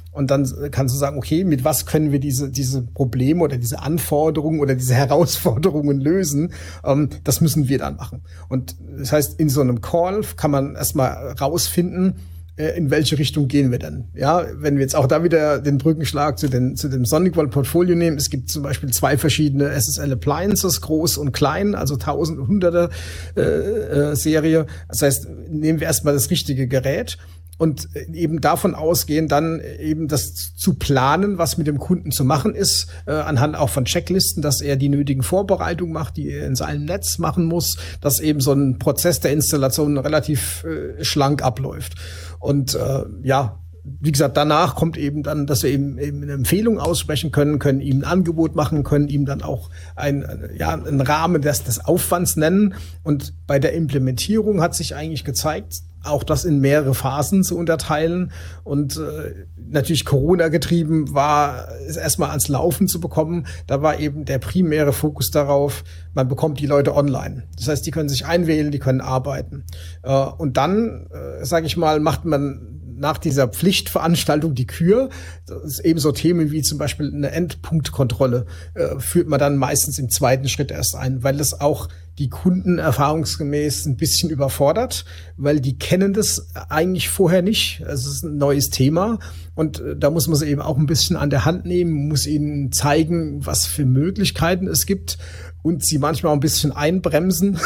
D: Und dann kannst du sagen, okay, mit was können wir diese Probleme oder diese Anforderungen oder diese Herausforderungen lösen? Das müssen wir dann machen. Und das heißt, in so einem Call kann man erstmal rausfinden, in welche Richtung gehen wir denn? Ja, wenn wir jetzt auch da wieder den Brückenschlag zu dem SonicWall Portfolio nehmen, es gibt zum Beispiel 2 verschiedene SSL Appliances, groß und klein, also 1000 und 100er Serie. Das heißt, nehmen wir erstmal das richtige Gerät und eben davon ausgehen, dann eben das zu planen, was mit dem Kunden zu machen ist, anhand auch von Checklisten, dass er die nötigen Vorbereitungen macht, die er in seinem Netz machen muss, dass eben so ein Prozess der Installation relativ schlank abläuft. Und wie gesagt, danach kommt eben dann, dass wir eben eine Empfehlung aussprechen können ihm ein Angebot machen, können ihm dann auch einen Rahmen des Aufwands nennen. Und bei der Implementierung hat sich eigentlich gezeigt, auch das in mehrere Phasen zu unterteilen und natürlich Corona getrieben war, es erstmal ans Laufen zu bekommen. Da war eben der primäre Fokus darauf, man bekommt die Leute online. Das heißt, die können sich einwählen, die können arbeiten. Und dann, sage ich mal, macht man nach dieser Pflichtveranstaltung die Kür. Das ist eben so Themen wie zum Beispiel eine Endpunktkontrolle, führt man dann meistens im zweiten Schritt erst ein, weil das auch die Kunden erfahrungsgemäß ein bisschen überfordert, weil die kennen das eigentlich vorher nicht. Es ist ein neues Thema und da muss man sie eben auch ein bisschen an der Hand nehmen, muss ihnen zeigen, was für Möglichkeiten es gibt und sie manchmal auch ein bisschen einbremsen,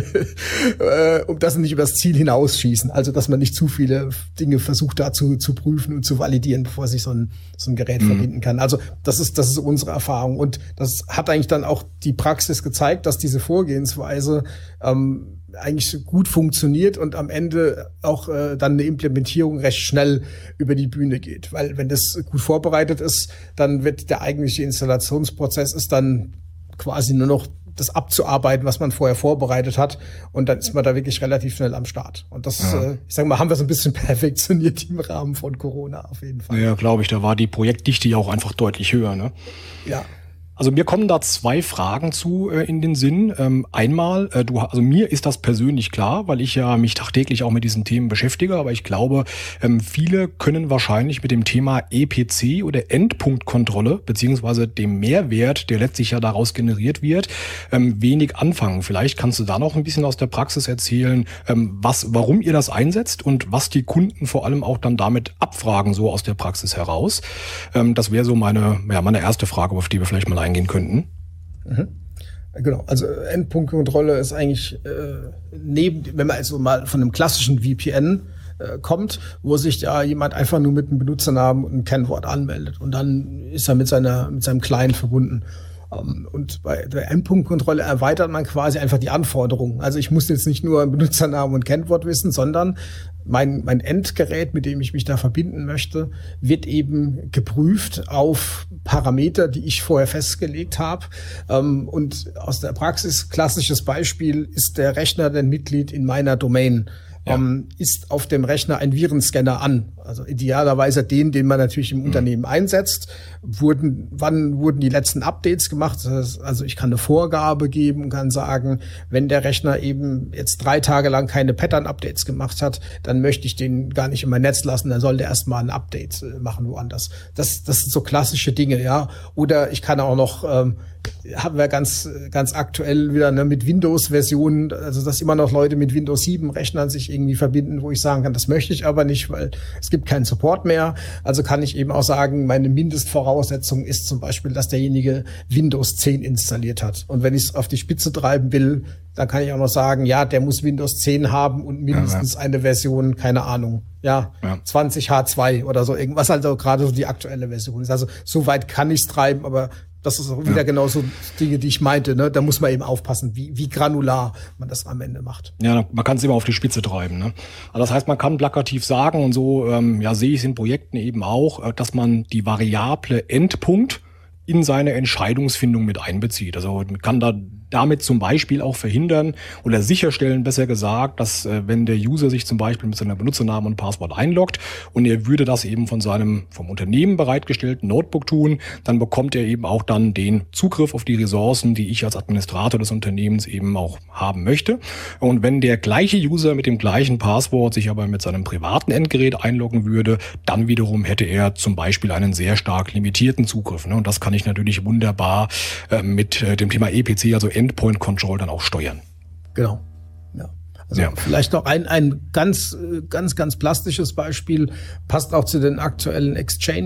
D: um dass sie nicht übers Ziel hinausschießen. Also, dass man nicht zu viele Dinge versucht dazu zu prüfen und zu validieren, bevor sich so ein Gerät verbinden kann. Also, das ist unsere Erfahrung. Und das hat eigentlich dann auch die Praxis gezeigt, dass diese Vorgehensweise eigentlich gut funktioniert und am Ende auch dann eine Implementierung recht schnell über die Bühne geht. Weil wenn das gut vorbereitet ist, dann wird der eigentliche Installationsprozess ist dann quasi nur noch das abzuarbeiten, was man vorher vorbereitet hat. Und dann ist man da wirklich relativ schnell am Start. Und das, ich sage mal, haben wir so ein bisschen perfektioniert im Rahmen von Corona auf jeden Fall.
C: Ja, glaube ich, da war die Projektdichte ja auch einfach deutlich höher, ne?
D: Ja.
C: Also mir kommen da 2 Fragen zu in den Sinn. Einmal, also mir ist das persönlich klar, weil ich ja mich tagtäglich auch mit diesen Themen beschäftige, aber ich glaube, viele können wahrscheinlich mit dem Thema EPC oder Endpunktkontrolle beziehungsweise dem Mehrwert, der letztlich ja daraus generiert wird, wenig anfangen. Vielleicht kannst du da noch ein bisschen aus der Praxis erzählen, warum ihr das einsetzt und was die Kunden vor allem auch dann damit abfragen, so aus der Praxis heraus. Das wäre so meine erste Frage, auf die wir vielleicht mal eingehen könnten.
D: Mhm. Genau, also Endpunktkontrolle ist eigentlich wenn man also mal von einem klassischen VPN kommt, wo sich da jemand einfach nur mit einem Benutzernamen und einem Kennwort anmeldet und dann ist er mit seinem Client verbunden. Und bei der Endpunktkontrolle erweitert man quasi einfach die Anforderungen. Also ich muss jetzt nicht nur einen Benutzernamen und Kennwort wissen, sondern mein Endgerät, mit dem ich mich da verbinden möchte, wird eben geprüft auf Parameter, die ich vorher festgelegt habe. Und aus der Praxis, klassisches Beispiel, ist der Rechner ein Mitglied in meiner Domain. Ja. Ist auf dem Rechner ein Virenscanner an. Also idealerweise den man natürlich im Unternehmen einsetzt. Wann wurden die letzten Updates gemacht? Also ich kann eine Vorgabe geben und kann sagen, wenn der Rechner eben jetzt 3 Tage lang keine Pattern-Updates gemacht hat, dann möchte ich den gar nicht in mein Netz lassen, dann soll der erstmal ein Update machen woanders. Das sind so klassische Dinge, ja. Oder ich kann auch noch haben wir ganz aktuell wieder mit Windows-Versionen, also dass immer noch Leute mit Windows 7 Rechnern sich irgendwie verbinden, wo ich sagen kann, das möchte ich aber nicht, weil es gibt keinen Support mehr. Also kann ich eben auch sagen, meine Mindestvoraussetzung ist zum Beispiel, dass derjenige Windows 10 installiert hat. Und wenn ich es auf die Spitze treiben will, dann kann ich auch noch sagen, ja, der muss Windows 10 haben und mindestens eine Version, keine Ahnung, 20H2 oder so, irgendwas, also gerade so die aktuelle Version ist. Also so weit kann ich es treiben, aber das ist auch wieder genauso Dinge, die ich meinte. Ne? Da muss man eben aufpassen, wie granular man das am Ende macht.
C: Ja, man kann es immer auf die Spitze treiben. Ne? Also das heißt, man kann plakativ sagen, und so sehe ich es in Projekten eben auch, dass man die Variable Endpunkt in seine Entscheidungsfindung mit einbezieht. Also man kann damit zum Beispiel auch verhindern oder sicherstellen, besser gesagt, dass wenn der User sich zum Beispiel mit seiner Benutzernamen und Passwort einloggt und er würde das eben von seinem vom Unternehmen bereitgestellten Notebook tun, dann bekommt er eben auch dann den Zugriff auf die Ressourcen, die ich als Administrator des Unternehmens eben auch haben möchte. Und wenn der gleiche User mit dem gleichen Passwort sich aber mit seinem privaten Endgerät einloggen würde, dann wiederum hätte er zum Beispiel einen sehr stark limitierten Zugriff. Und das kann ich natürlich wunderbar mit dem Thema EPC, also Endpoint Control, dann auch steuern.
D: Genau. Ja. Also vielleicht noch ein ganz plastisches Beispiel, passt auch zu den aktuellen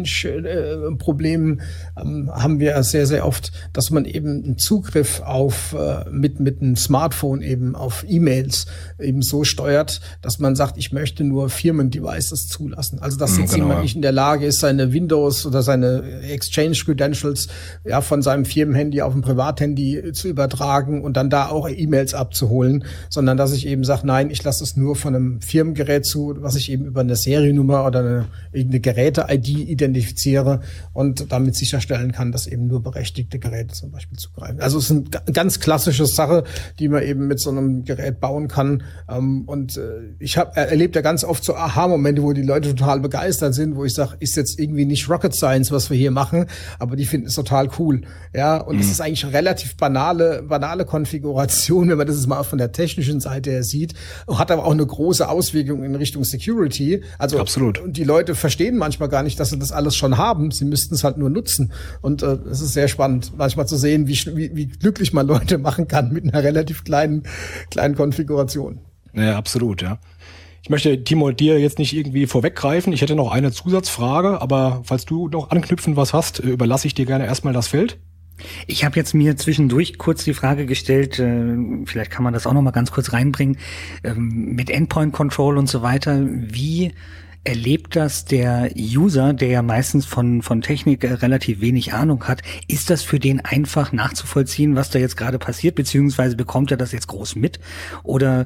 D: Exchange-Problemen, haben wir sehr, sehr oft, dass man eben einen Zugriff auf mit einem Smartphone eben auf E-Mails eben so steuert, dass man sagt, ich möchte nur Firmen-Devices zulassen. Also dass jetzt jemand nicht in der Lage ist, seine Windows oder seine Exchange-Credentials von seinem Firmenhandy auf ein Privathandy zu übertragen und dann da auch E-Mails abzuholen, sondern dass ich eben sage, nein, ich lasse es nur von einem Firmengerät zu, was ich eben über eine Seriennummer oder irgendeine Geräte-ID identifiziere und damit sicherstellen kann, dass eben nur berechtigte Geräte zum Beispiel zugreifen. Also es ist eine ganz klassische Sache, die man eben mit so einem Gerät bauen kann. Und ich habe erlebt ja ganz oft so Aha-Momente, wo die Leute total begeistert sind, wo ich sage, ist jetzt irgendwie nicht Rocket Science, was wir hier machen, aber die finden es total cool. Ja, und es ist eigentlich eine relativ banale Konfiguration, wenn man das jetzt mal von der technischen Seite her sieht, hat aber auch eine große Auswirkung in Richtung Security. Also absolut. Und die Leute verstehen manchmal gar nicht, dass sie das alles schon haben. Sie müssten es halt nur nutzen. Und es ist sehr spannend, manchmal zu sehen, wie glücklich man Leute machen kann mit einer relativ kleinen Konfiguration.
C: Ja, absolut, ja. Ich möchte, Timo, dir jetzt nicht irgendwie vorweggreifen. Ich hätte noch eine Zusatzfrage, aber falls du noch anknüpfend was hast, überlasse ich dir gerne erstmal das Feld.
A: Ich habe jetzt mir zwischendurch kurz die Frage gestellt, vielleicht kann man das auch noch mal ganz kurz reinbringen, mit Endpoint Control und so weiter, wie erlebt das der User, der ja meistens von Technik relativ wenig Ahnung hat? Ist das für den einfach nachzuvollziehen, was da jetzt gerade passiert, beziehungsweise bekommt er das jetzt groß mit? Oder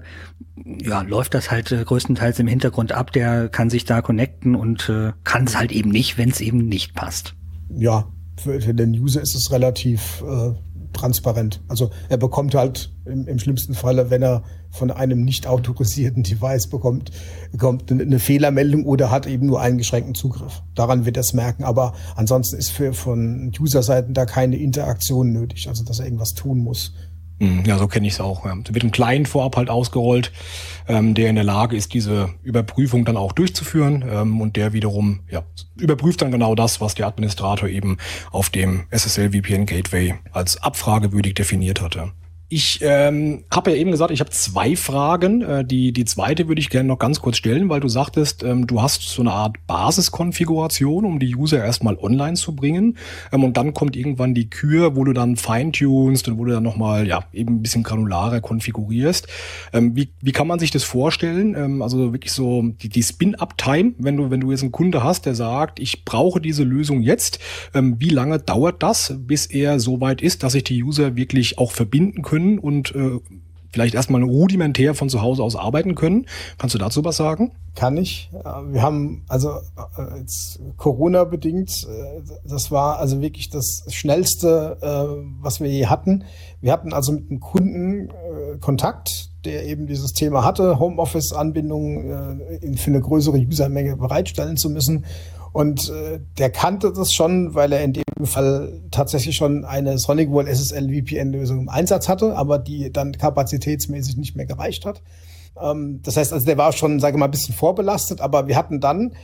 A: läuft das halt größtenteils im Hintergrund ab, der kann sich da connecten und kann es halt eben nicht, wenn es eben nicht passt?
D: Ja, für den User ist es relativ transparent. Also er bekommt halt im schlimmsten Falle, wenn er von einem nicht autorisierten Device bekommt eine Fehlermeldung oder hat eben nur eingeschränkten Zugriff. Daran wird er es merken. Aber ansonsten ist von User-Seiten da keine Interaktion nötig, also dass er irgendwas tun muss.
C: Ja, so kenne ich es auch. Ja. Da wird ein Client vorab halt ausgerollt, der in der Lage ist, diese Überprüfung dann auch durchzuführen und der wiederum überprüft dann genau das, was der Administrator eben auf dem SSL VPN Gateway als abfragewürdig definiert hatte. Ich habe ja eben gesagt, ich habe 2 Fragen. Die zweite würde ich gerne noch ganz kurz stellen, weil du sagtest, du hast so eine Art Basiskonfiguration, um die User erstmal online zu bringen. Und dann kommt irgendwann die Kür, wo du dann feintunst und wo du dann nochmal eben ein bisschen granularer konfigurierst. Wie kann man sich das vorstellen? Also wirklich so die Spin-Up-Time, wenn du jetzt einen Kunde hast, der sagt, ich brauche diese Lösung jetzt. Wie lange dauert das, bis er so weit ist, dass sich die User wirklich auch verbinden können und vielleicht erstmal rudimentär von zu Hause aus arbeiten können? Kannst du dazu was sagen?
D: Kann ich. Wir haben jetzt Corona-bedingt, das war also wirklich das Schnellste, was wir je hatten. Wir hatten also mit einem Kunden Kontakt, der eben dieses Thema hatte, Homeoffice-Anbindung für eine größere Usermenge bereitstellen zu müssen. Und der kannte das schon, weil er in dem Fall tatsächlich schon eine SonicWall SSL VPN-Lösung im Einsatz hatte, aber die dann kapazitätsmäßig nicht mehr gereicht hat. Das heißt, also der war schon, sage ich mal, ein bisschen vorbelastet, aber wir hatten dann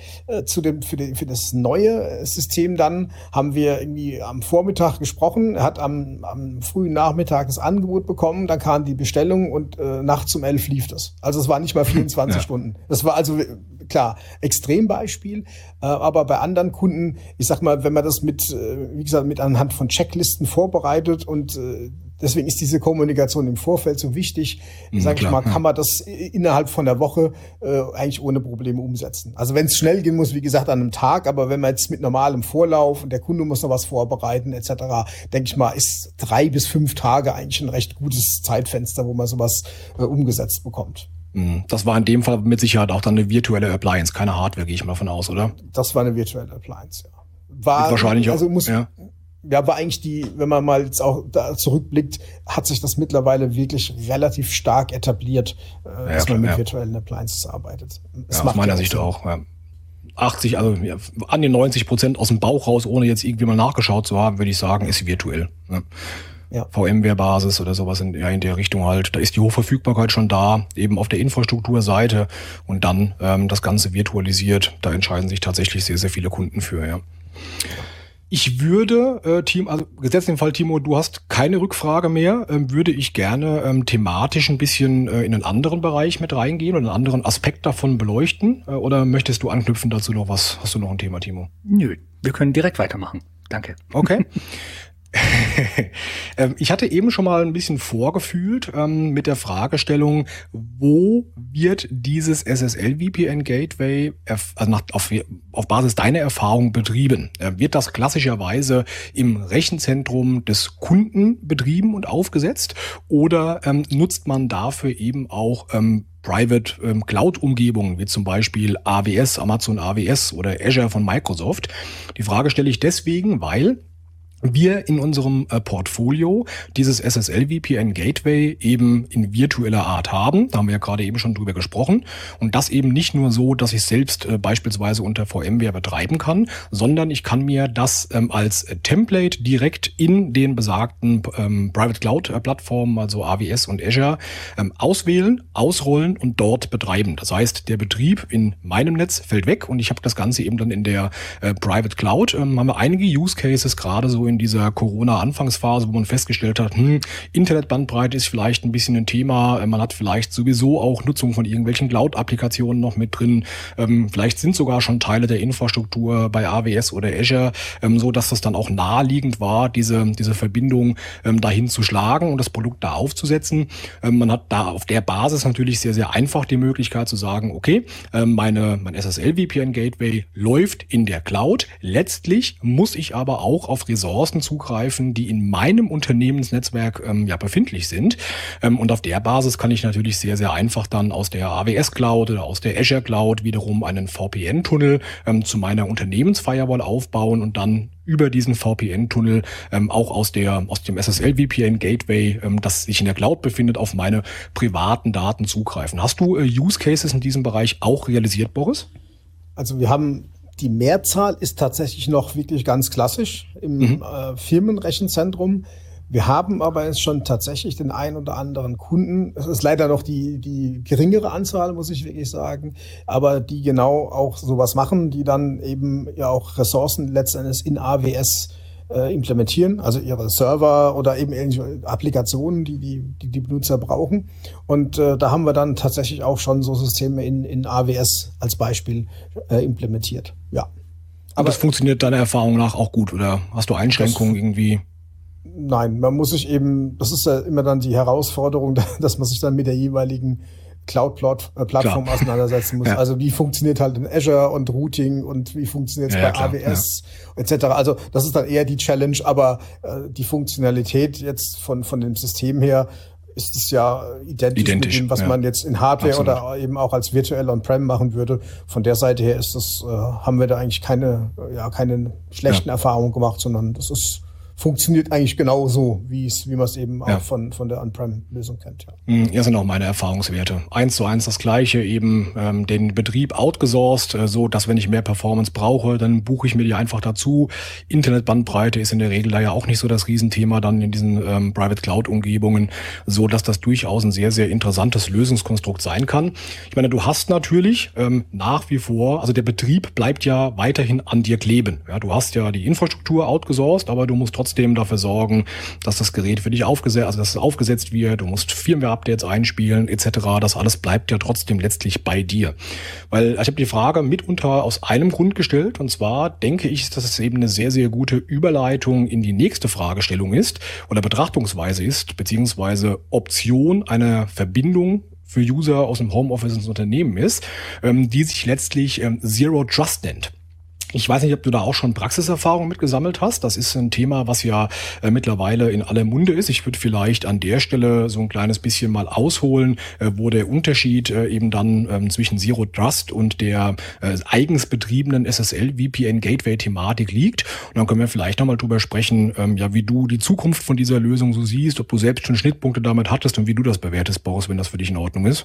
D: für das neue System dann haben wir irgendwie am Vormittag gesprochen, er hat am frühen Nachmittag das Angebot bekommen, dann kam die Bestellung und nachts um 11 lief das. Also es war nicht mal 24 Stunden. Das war also klar, Extrembeispiel, aber bei anderen Kunden, ich sag mal, wenn man das wie gesagt, mit anhand von Checklisten vorbereitet und deswegen ist diese Kommunikation im Vorfeld so wichtig, sage ich mal, kann man das innerhalb von der Woche eigentlich ohne Probleme umsetzen. Also wenn es schnell gehen muss, wie gesagt, an einem Tag, aber wenn man jetzt mit normalem Vorlauf und der Kunde muss noch was vorbereiten etc., denke ich mal, ist 3 bis 5 Tage eigentlich ein recht gutes Zeitfenster, wo man sowas umgesetzt bekommt.
C: Das war in dem Fall mit Sicherheit auch dann eine virtuelle Appliance, keine Hardware, gehe ich mal davon aus, oder?
D: Das war eine virtuelle Appliance, ja.
C: Wahrscheinlich auch,
D: also ja, war eigentlich wenn man mal jetzt auch da zurückblickt, hat sich das mittlerweile wirklich relativ stark etabliert, dass man mit virtuellen Appliances arbeitet.
C: Ja, aus meiner Sicht auch. Ja. 80, also an die 90% aus dem Bauch raus, ohne jetzt irgendwie mal nachgeschaut zu haben, würde ich sagen, ist virtuell. Ne? Ja. VMware-Basis oder sowas in der Richtung halt. Da ist die Hochverfügbarkeit schon da, eben auf der Infrastrukturseite und dann das Ganze virtualisiert. Da entscheiden sich tatsächlich sehr, sehr viele Kunden für, ja. Ich würde, gesetzt den Fall, Timo, du hast keine Rückfrage mehr, würde ich gerne thematisch ein bisschen in einen anderen Bereich mit reingehen oder einen anderen Aspekt davon beleuchten. Oder möchtest du anknüpfen dazu noch was? Hast du noch ein Thema, Timo?
A: Nö, wir können direkt weitermachen. Danke.
C: Okay. Ich hatte eben schon mal ein bisschen vorgefühlt mit der Fragestellung, wo wird dieses SSL-VPN-Gateway auf Basis deiner Erfahrung betrieben? Wird das klassischerweise im Rechenzentrum des Kunden betrieben und aufgesetzt oder nutzt man dafür eben auch Private Cloud-Umgebungen, wie zum Beispiel AWS, Amazon AWS oder Azure von Microsoft? Die Frage stelle ich deswegen, weil wir in unserem Portfolio dieses SSL-VPN-Gateway eben in virtueller Art haben. Da haben wir ja gerade eben schon drüber gesprochen. Und das eben nicht nur so, dass ich selbst beispielsweise unter VMware betreiben kann, sondern ich kann mir das als Template direkt in den besagten Private Cloud-Plattformen, also AWS und Azure, auswählen, ausrollen und dort betreiben. Das heißt, der Betrieb in meinem Netz fällt weg und ich habe das Ganze eben dann in der Private Cloud. Haben wir einige Use Cases gerade so in dieser Corona-Anfangsphase, wo man festgestellt hat, Internetbandbreite ist vielleicht ein bisschen ein Thema, man hat vielleicht sowieso auch Nutzung von irgendwelchen Cloud-Applikationen noch mit drin, vielleicht sind sogar schon Teile der Infrastruktur bei AWS oder Azure, so dass das dann auch naheliegend war, diese Verbindung dahin zu schlagen und das Produkt da aufzusetzen. Man hat da auf der Basis natürlich sehr, sehr einfach die Möglichkeit zu sagen, okay, mein SSL-VPN-Gateway läuft in der Cloud, letztlich muss ich aber auch auf Ressourcen zugreifen, die in meinem Unternehmensnetzwerk befindlich sind. Und auf der Basis kann ich natürlich sehr, sehr einfach dann aus der AWS Cloud oder aus der Azure Cloud wiederum einen VPN-Tunnel zu meiner Unternehmensfirewall aufbauen und dann über diesen VPN-Tunnel auch aus dem SSL-VPN-Gateway, das sich in der Cloud befindet, auf meine privaten Daten zugreifen. Hast du Use Cases in diesem Bereich auch realisiert, Boris?
D: Also wir haben die Mehrzahl ist tatsächlich noch wirklich ganz klassisch im Firmenrechenzentrum. Wir haben aber jetzt schon tatsächlich den einen oder anderen Kunden. Es ist leider noch die geringere Anzahl, muss ich wirklich sagen, aber die genau auch sowas machen, die dann eben ja auch Ressourcen letztendlich in AWS implementieren, also ihre Server oder eben ähnliche Applikationen, die Benutzer brauchen. Und da haben wir dann tatsächlich auch schon so Systeme in AWS als Beispiel implementiert. Ja.
C: Aber das funktioniert deiner Erfahrung nach auch gut, oder hast du Einschränkungen irgendwie?
D: Nein, man muss sich eben, das ist ja immer dann die Herausforderung, dass man sich dann mit der jeweiligen Cloud-Plattform auseinandersetzen muss. Ja. Also wie funktioniert halt in Azure und Routing und wie funktioniert es bei AWS etc. Also das ist dann eher die Challenge, aber die Funktionalität jetzt von dem System her ist es ja identisch mit dem, was man jetzt in Hardware oder eben auch als virtuell On-Prem machen würde. Von der Seite her ist das, haben wir da eigentlich keine schlechten Erfahrungen gemacht, sondern das funktioniert eigentlich genauso, wie man es eben auch von der On-Prem-Lösung kennt.
C: Ja, sind auch meine Erfahrungswerte. 1:1 das Gleiche, eben den Betrieb outgesourced, so dass wenn ich mehr Performance brauche, dann buche ich mir die einfach dazu. Internetbandbreite ist in der Regel da ja auch nicht so das Riesenthema dann in diesen Private Cloud-Umgebungen, so dass das durchaus ein sehr, sehr interessantes Lösungskonstrukt sein kann. Ich meine, du hast natürlich nach wie vor, also der Betrieb bleibt ja weiterhin an dir kleben. Ja, du hast ja die Infrastruktur outgesourced, aber du musst trotzdem dafür sorgen, dass das Gerät für dich dass es aufgesetzt wird, du musst Firmware-Updates einspielen etc. Das alles bleibt ja trotzdem letztlich bei dir. Weil ich habe die Frage mitunter aus einem Grund gestellt, und zwar denke ich, dass es eben eine sehr, sehr gute Überleitung in die nächste Fragestellung ist oder Betrachtungsweise ist, beziehungsweise Option einer Verbindung für User aus dem Homeoffice ins Unternehmen ist, die sich letztlich Zero Trust nennt. Ich weiß nicht, ob du da auch schon Praxiserfahrung mitgesammelt hast. Das ist ein Thema, was ja mittlerweile in aller Munde ist. Ich würde vielleicht an der Stelle so ein kleines bisschen mal ausholen, wo der Unterschied eben dann zwischen Zero Trust und der eigens betriebenen SSL-VPN-Gateway-Thematik liegt. Und dann können wir vielleicht nochmal drüber sprechen, ja, wie du die Zukunft von dieser Lösung so siehst, ob du selbst schon Schnittpunkte damit hattest und wie du das bewertest, Boris, wenn das für dich in Ordnung ist.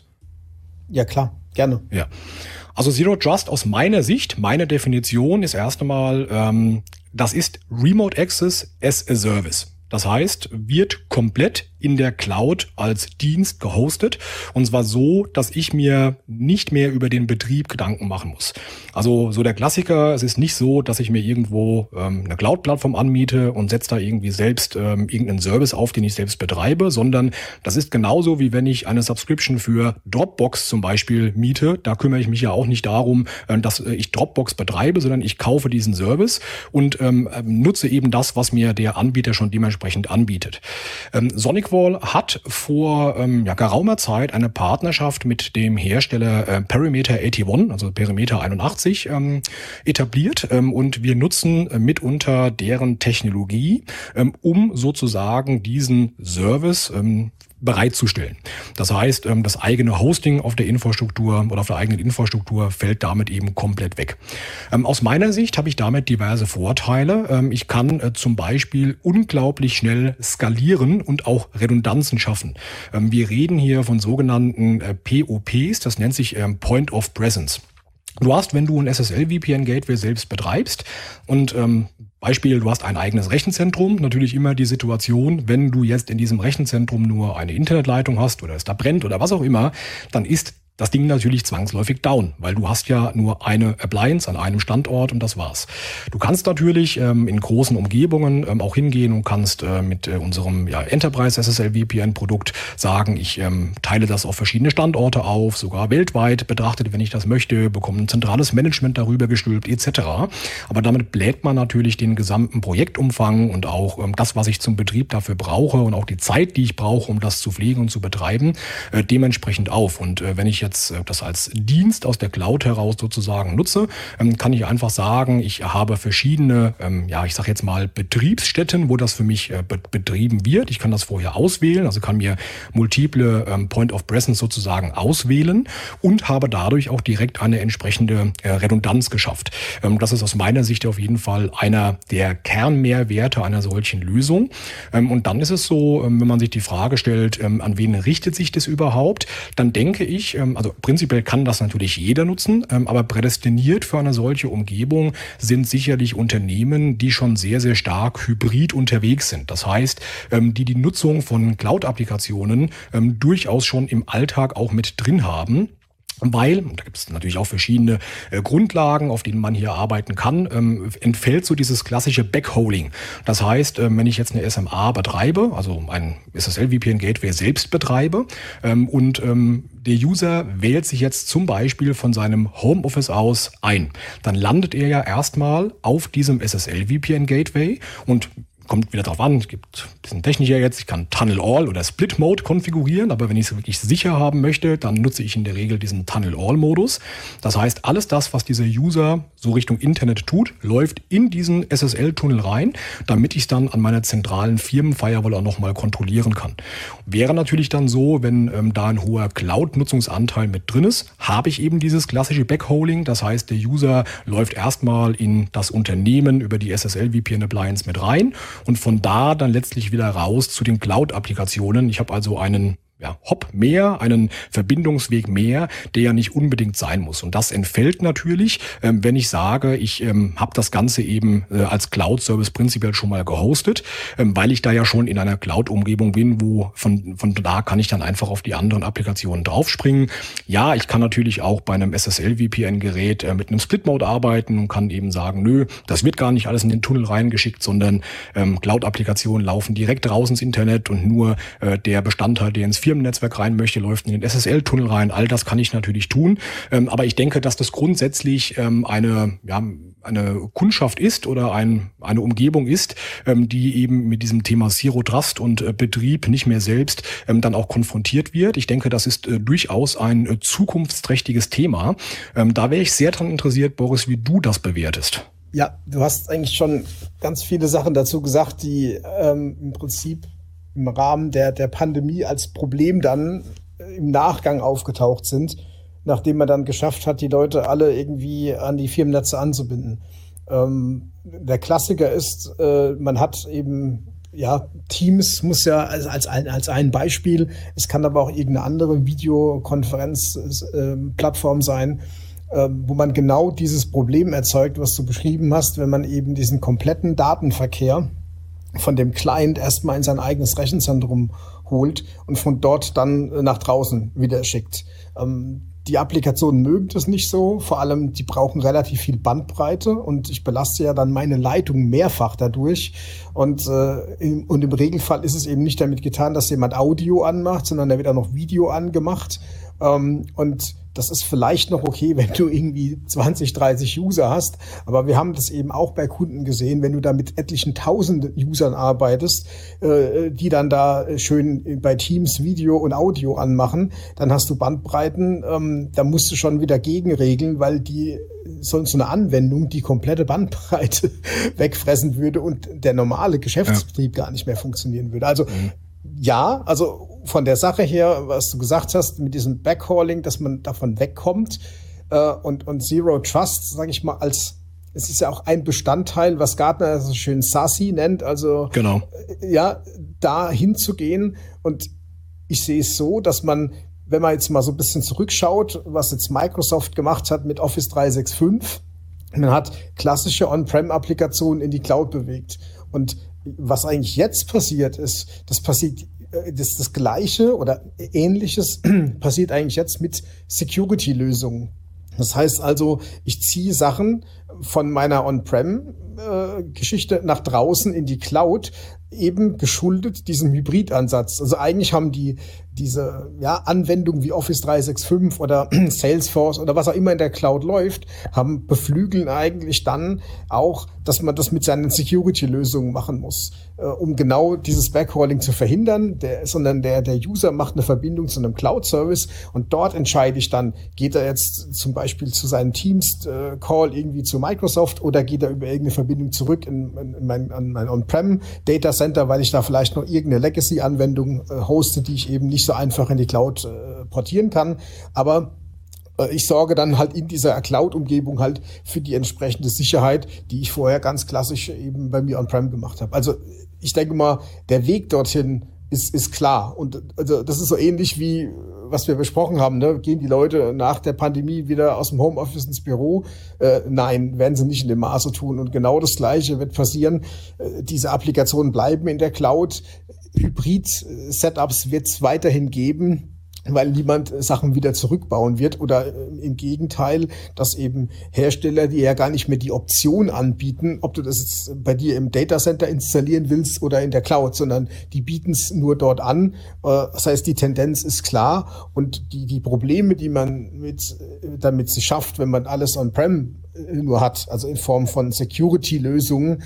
D: Ja, klar, gerne.
C: Ja. Also Zero Trust aus meiner Sicht, meine Definition ist erst einmal, das ist Remote Access as a Service. Das heißt, wird komplett in der Cloud als Dienst gehostet. Und zwar so, dass ich mir nicht mehr über den Betrieb Gedanken machen muss. Also so der Klassiker, es ist nicht so, dass ich mir irgendwo eine Cloud-Plattform anmiete und setze da irgendwie selbst irgendeinen Service auf, den ich selbst betreibe, sondern das ist genauso, wie wenn ich eine Subscription für Dropbox zum Beispiel miete. Da kümmere ich mich ja auch nicht darum, dass ich Dropbox betreibe, sondern ich kaufe diesen Service und nutze eben das, was mir der Anbieter schon dementsprechend anbietet. SonicWall hat vor geraumer Zeit eine Partnerschaft mit dem Hersteller Perimeter 81, also Perimeter 81, etabliert und wir nutzen mitunter deren Technologie, um sozusagen diesen Service bereitzustellen. Das heißt, das eigene Hosting auf der Infrastruktur oder auf der eigenen Infrastruktur fällt damit eben komplett weg. Aus meiner Sicht habe ich damit diverse Vorteile. Ich kann zum Beispiel unglaublich schnell skalieren und auch Redundanzen schaffen. Wir reden hier von sogenannten POPs, das nennt sich Point of Presence. Du hast, wenn du ein SSL-VPN-Gateway selbst betreibst und Beispiel, du hast ein eigenes Rechenzentrum, natürlich immer die Situation, wenn du jetzt in diesem Rechenzentrum nur eine Internetleitung hast oder es da brennt oder was auch immer, dann ist das Ding natürlich zwangsläufig down, weil du hast ja nur eine Appliance an einem Standort und das war's. Du kannst natürlich in großen Umgebungen auch hingehen und kannst mit unserem Enterprise SSL VPN Produkt sagen, ich teile das auf verschiedene Standorte auf, sogar weltweit betrachtet, wenn ich das möchte, bekomme ein zentrales Management darüber gestülpt etc. Aber damit bläht man natürlich den gesamten Projektumfang und auch das, was ich zum Betrieb dafür brauche und auch die Zeit, die ich brauche, um das zu pflegen und zu betreiben, dementsprechend auf. Und wenn ich jetzt das als Dienst aus der Cloud heraus sozusagen nutze, kann ich einfach sagen, ich habe verschiedene, ich sage jetzt mal Betriebsstätten, wo das für mich betrieben wird. Ich kann das vorher auswählen, also kann mir multiple Point of Presence sozusagen auswählen und habe dadurch auch direkt eine entsprechende Redundanz geschafft. Das ist aus meiner Sicht auf jeden Fall einer der Kernmehrwerte einer solchen Lösung. Und dann ist es so, wenn man sich die Frage stellt, an wen richtet sich das überhaupt, dann denke ich, also prinzipiell kann das natürlich jeder nutzen, aber prädestiniert für eine solche Umgebung sind sicherlich Unternehmen, die schon sehr, sehr stark hybrid unterwegs sind. Das heißt, die Nutzung von Cloud-Applikationen durchaus schon im Alltag auch mit drin haben. Weil, und da gibt es natürlich auch verschiedene Grundlagen, auf denen man hier arbeiten kann, entfällt so dieses klassische Backholing. Das heißt, wenn ich jetzt eine SMA betreibe, also ein SSL-VPN-Gateway selbst betreibe und der User wählt sich jetzt zum Beispiel von seinem Homeoffice aus ein, dann landet er ja erstmal auf diesem SSL-VPN-Gateway und kommt wieder drauf an, es gibt ein bisschen technischer jetzt, ich kann Tunnel All oder Split Mode konfigurieren, aber wenn ich es wirklich sicher haben möchte, dann nutze ich in der Regel diesen Tunnel All Modus. Das heißt, alles das, was dieser User so Richtung Internet tut, läuft in diesen SSL-Tunnel rein, damit ich es dann an meiner zentralen Firmen-Firewall auch nochmal kontrollieren kann. Wäre natürlich dann so, wenn da ein hoher Cloud-Nutzungsanteil mit drin ist, habe ich eben dieses klassische Backholing, das heißt, der User läuft erstmal in das Unternehmen über die SSL-VPN-Appliance mit rein und von da dann letztlich wieder raus zu den Cloud-Applikationen. Ich habe also einen Hop mehr, einen Verbindungsweg mehr, der ja nicht unbedingt sein muss. Und das entfällt natürlich, wenn ich sage, ich habe das Ganze eben als Cloud-Service prinzipiell schon mal gehostet, weil ich da ja schon in einer Cloud-Umgebung bin, wo von da kann ich dann einfach auf die anderen Applikationen draufspringen. Ja, ich kann natürlich auch bei einem SSL-VPN-Gerät mit einem Split-Mode arbeiten und kann eben sagen, nö, das wird gar nicht alles in den Tunnel reingeschickt, sondern Cloud-Applikationen laufen direkt raus ins Internet und nur der Bestandteil, der ins Firmennetzwerk rein möchte, läuft in den SSL-Tunnel rein. All das kann ich natürlich tun. Aber ich denke, dass das grundsätzlich eine Kundschaft ist oder eine Umgebung ist, die eben mit diesem Thema Zero Trust und Betrieb nicht mehr selbst dann auch konfrontiert wird. Ich denke, das ist durchaus ein zukunftsträchtiges Thema. Da wäre ich sehr daran interessiert, Boris, wie du das bewertest.
D: Ja, du hast eigentlich schon ganz viele Sachen dazu gesagt, die im Prinzip im Rahmen der Pandemie als Problem dann im Nachgang aufgetaucht sind, nachdem man dann geschafft hat, die Leute alle irgendwie an die Firmennetze anzubinden. Der Klassiker ist, man hat eben, ja, Teams muss ja als ein Beispiel, es kann aber auch irgendeine andere Videokonferenzplattform sein, wo man genau dieses Problem erzeugt, was du beschrieben hast, wenn man eben diesen kompletten Datenverkehr von dem Client erstmal in sein eigenes Rechenzentrum holt und von dort dann nach draußen wieder schickt. Die Applikationen mögen das nicht so, vor allem die brauchen relativ viel Bandbreite und ich belaste ja dann meine Leitung mehrfach dadurch und im Regelfall ist es eben nicht damit getan, dass jemand Audio anmacht, sondern da wird auch noch Video angemacht und das ist vielleicht noch okay, wenn du irgendwie 20, 30 User hast. Aber wir haben das eben auch bei Kunden gesehen, wenn du da mit etlichen tausend Usern arbeitest, die dann da schön bei Teams Video und Audio anmachen, dann hast du Bandbreiten, da musst du schon wieder gegenregeln, weil so eine Anwendung die komplette Bandbreite wegfressen würde und der normale Geschäftsbetrieb gar nicht mehr funktionieren würde. Also ja, also von der Sache her, was du gesagt hast, mit diesem Backhauling, dass man davon wegkommt und Zero Trust, sage ich mal, es ist ja auch ein Bestandteil, was Gartner so schön SASE nennt, also
C: genau.
D: Ja, da hinzugehen und ich sehe es so, dass man, wenn man jetzt mal so ein bisschen zurückschaut, was jetzt Microsoft gemacht hat mit Office 365, man hat klassische On-Prem-Applikationen in die Cloud bewegt und was eigentlich jetzt passiert ist, das Gleiche oder Ähnliches passiert eigentlich jetzt mit Security-Lösungen. Das heißt also, ich ziehe Sachen von meiner On-Prem-Geschichte nach draußen in die Cloud, eben geschuldet diesem Hybridansatz. Also eigentlich haben diese Anwendungen wie Office 365 oder Salesforce oder was auch immer in der Cloud läuft, beflügeln eigentlich dann auch, dass man das mit seinen Security-Lösungen machen muss, um genau dieses Backhauling zu verhindern, sondern der User macht eine Verbindung zu einem Cloud-Service und dort entscheide ich dann, geht er jetzt zum Beispiel zu seinem Teams-Call irgendwie zu Microsoft oder geht er über irgendeine Verbindung zurück an mein On-Prem-Data Center, weil ich da vielleicht noch irgendeine Legacy-Anwendung hoste, die ich eben nicht so einfach in die Cloud portieren kann. Aber ich sorge dann halt in dieser Cloud-Umgebung halt für die entsprechende Sicherheit, die ich vorher ganz klassisch eben bei mir on-prem gemacht habe. Also ich denke mal, der Weg dorthin ist klar. Und also das ist so ähnlich wie, was wir besprochen haben, ne? Gehen die Leute nach der Pandemie wieder aus dem Homeoffice ins Büro? Nein, werden sie nicht in dem Maße tun. Und genau das Gleiche wird passieren. Diese Applikationen bleiben in der Cloud. Hybrid-Setups wird es weiterhin geben, weil niemand Sachen wieder zurückbauen wird oder im Gegenteil, dass eben Hersteller, die ja gar nicht mehr die Option anbieten, ob du das jetzt bei dir im Datacenter installieren willst oder in der Cloud, sondern die bieten es nur dort an. Das heißt, die Tendenz ist klar und die Probleme, die man damit sie schafft, wenn man alles on-prem nur hat, also in Form von Security-Lösungen,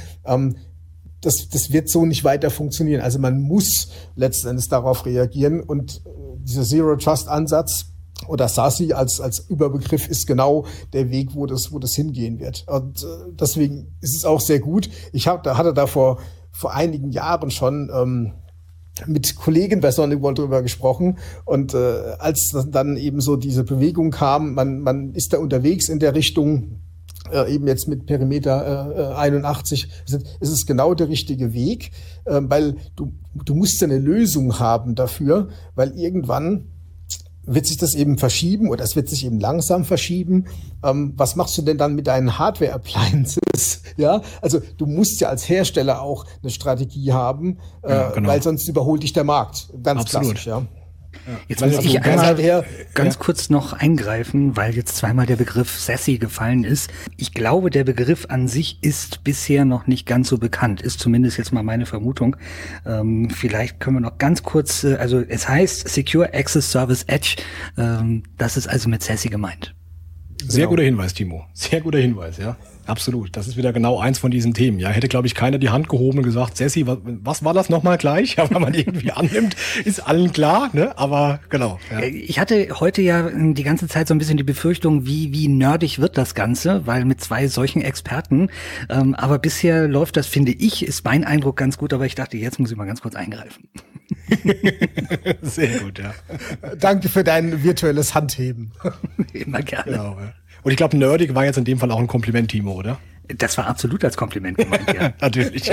D: das wird so nicht weiter funktionieren. Also man muss letzten Endes darauf reagieren und dieser Zero-Trust-Ansatz oder SASE als Überbegriff ist genau der Weg, wo das hingehen wird. Und deswegen ist es auch sehr gut. Hatte da vor einigen Jahren schon mit Kollegen bei SonicWall drüber gesprochen und als dann eben so diese Bewegung kam, man ist da unterwegs in der Richtung, eben jetzt mit Perimeter 81, ist es genau der richtige Weg, weil du musst ja eine Lösung haben dafür, weil irgendwann wird sich das eben verschieben oder es wird sich eben langsam verschieben. Was machst du denn dann mit deinen Hardware-Appliances? Ja, also du musst ja als Hersteller auch eine Strategie haben, genau. Weil sonst überholt dich der Markt. Ganz
C: Absolut.
D: Klassisch, ja.
A: Jetzt muss ich einmal ganz kurz noch eingreifen, weil jetzt zweimal der Begriff SASE gefallen ist. Ich glaube, der Begriff an sich ist bisher noch nicht ganz so bekannt, ist zumindest jetzt mal meine Vermutung. Vielleicht können wir noch ganz kurz, also es heißt Secure Access Service Edge, das ist also mit SASE gemeint.
C: Sehr guter Hinweis, Timo. Sehr guter Hinweis, ja. absolut. Das ist wieder genau eins von diesen Themen. Ja, hätte, glaube ich, keiner die Hand gehoben und gesagt, Sessi, was war das nochmal gleich? Ja, wenn man irgendwie annimmt, ist allen klar, ne? Aber genau. Ja.
A: Ich hatte heute ja die ganze Zeit so ein bisschen die Befürchtung, wie nerdig wird das Ganze, weil mit zwei solchen Experten. Aber bisher läuft das, finde ich, ist mein Eindruck ganz gut. Aber ich dachte, jetzt muss ich mal ganz kurz eingreifen.
C: Sehr gut, ja.
D: Danke für dein virtuelles Handheben.
A: Immer gerne.
C: Genau, ja. Und ich glaube, nerdig war jetzt in dem Fall auch ein Kompliment, Timo, oder?
A: Das war absolut als Kompliment gemeint, ja.
C: Natürlich.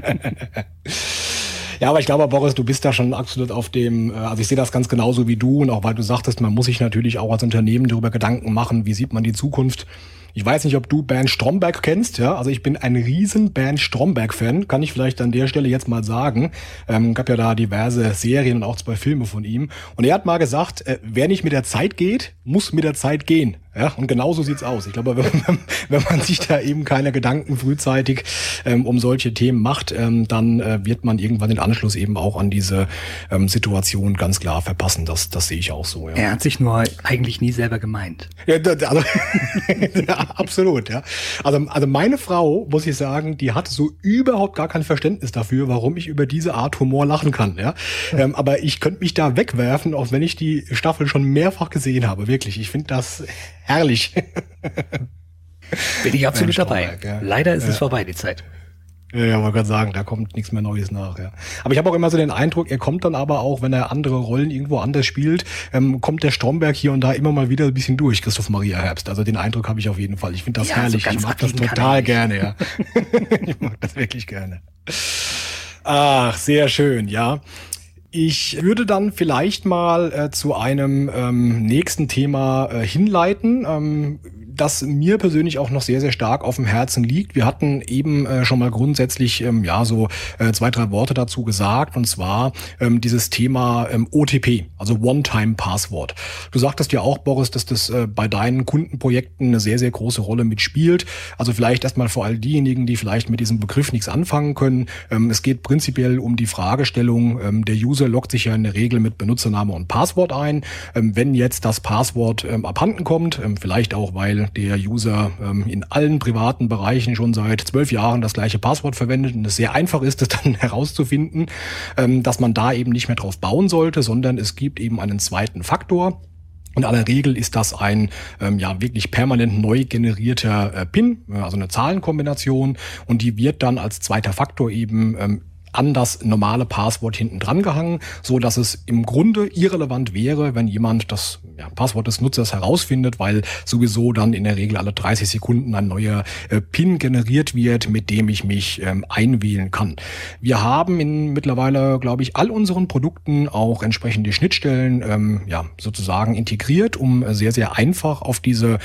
C: Ja, aber ich glaube, Boris, du bist da schon absolut auf dem, also ich sehe das ganz genauso wie du und auch weil du sagtest, man muss sich natürlich auch als Unternehmen darüber Gedanken machen, wie sieht man die Zukunft. Ich weiß nicht, ob du Bernd Stromberg kennst, ja, also ich bin ein riesen Bernd Stromberg-Fan, kann ich vielleicht an der Stelle jetzt mal sagen. Gab ja da diverse Serien und auch 2 Filme von ihm. Und er hat mal gesagt, wer nicht mit der Zeit geht, muss mit der Zeit gehen. Ja, und genauso sieht's aus. Ich glaube, wenn man sich da eben keine Gedanken frühzeitig um solche Themen macht, dann wird man irgendwann den Anschluss eben auch an diese Situation ganz klar verpassen. Das sehe ich auch so. Ja.
A: Er hat sich nur eigentlich nie selber gemeint.
C: Ja, also, ja, absolut. Ja. Also meine Frau, muss ich sagen, die hat so überhaupt gar kein Verständnis dafür, warum ich über diese Art Humor lachen kann. Ja. Aber ich könnte mich da wegwerfen, auch wenn ich die Staffel schon mehrfach gesehen habe. Wirklich, ich finde das herrlich.
A: Bin ich absolut dabei. Ja. Leider ist es vorbei, die Zeit.
C: Ja, wollte gerade sagen, da kommt nichts mehr Neues nach. Ja. Aber ich habe auch immer so den Eindruck, er kommt dann aber auch, wenn er andere Rollen irgendwo anders spielt, kommt der Stromberg hier und da immer mal wieder ein bisschen durch, Christoph Maria Herbst. Also den Eindruck habe ich auf jeden Fall. Ich finde das herrlich. So ich mag das total gerne. Ja. Ich mag das wirklich gerne. Ach, sehr schön, ja. Ich würde dann vielleicht mal zu einem nächsten Thema hinleiten, das mir persönlich auch noch sehr, sehr stark auf dem Herzen liegt. Wir hatten eben schon mal grundsätzlich 2, 3 Worte dazu gesagt, und zwar dieses Thema OTP, also One-Time-Password. Du sagtest ja auch, Boris, dass das bei deinen Kundenprojekten eine sehr, sehr große Rolle mitspielt. Also vielleicht erstmal vor all diejenigen, die vielleicht mit diesem Begriff nichts anfangen können. Es geht prinzipiell um die Fragestellung, der User loggt sich ja in der Regel mit Benutzername und Passwort ein. Wenn jetzt das Passwort abhanden kommt, vielleicht auch, weil der User in allen privaten Bereichen schon seit 12 Jahren das gleiche Passwort verwendet und es sehr einfach ist, das dann herauszufinden, dass man da eben nicht mehr drauf bauen sollte, sondern es gibt eben einen zweiten Faktor. In aller Regel ist das ein wirklich permanent neu generierter PIN, also eine Zahlenkombination, und die wird dann als zweiter Faktor eben an das normale Passwort hinten dran gehangen, so dass es im Grunde irrelevant wäre, wenn jemand das Passwort des Nutzers herausfindet, weil sowieso dann in der Regel alle 30 Sekunden ein neuer PIN generiert wird, mit dem ich mich einwählen kann. Wir haben in mittlerweile, glaube ich, all unseren Produkten auch entsprechende Schnittstellen sozusagen integriert, um sehr, sehr einfach auf diese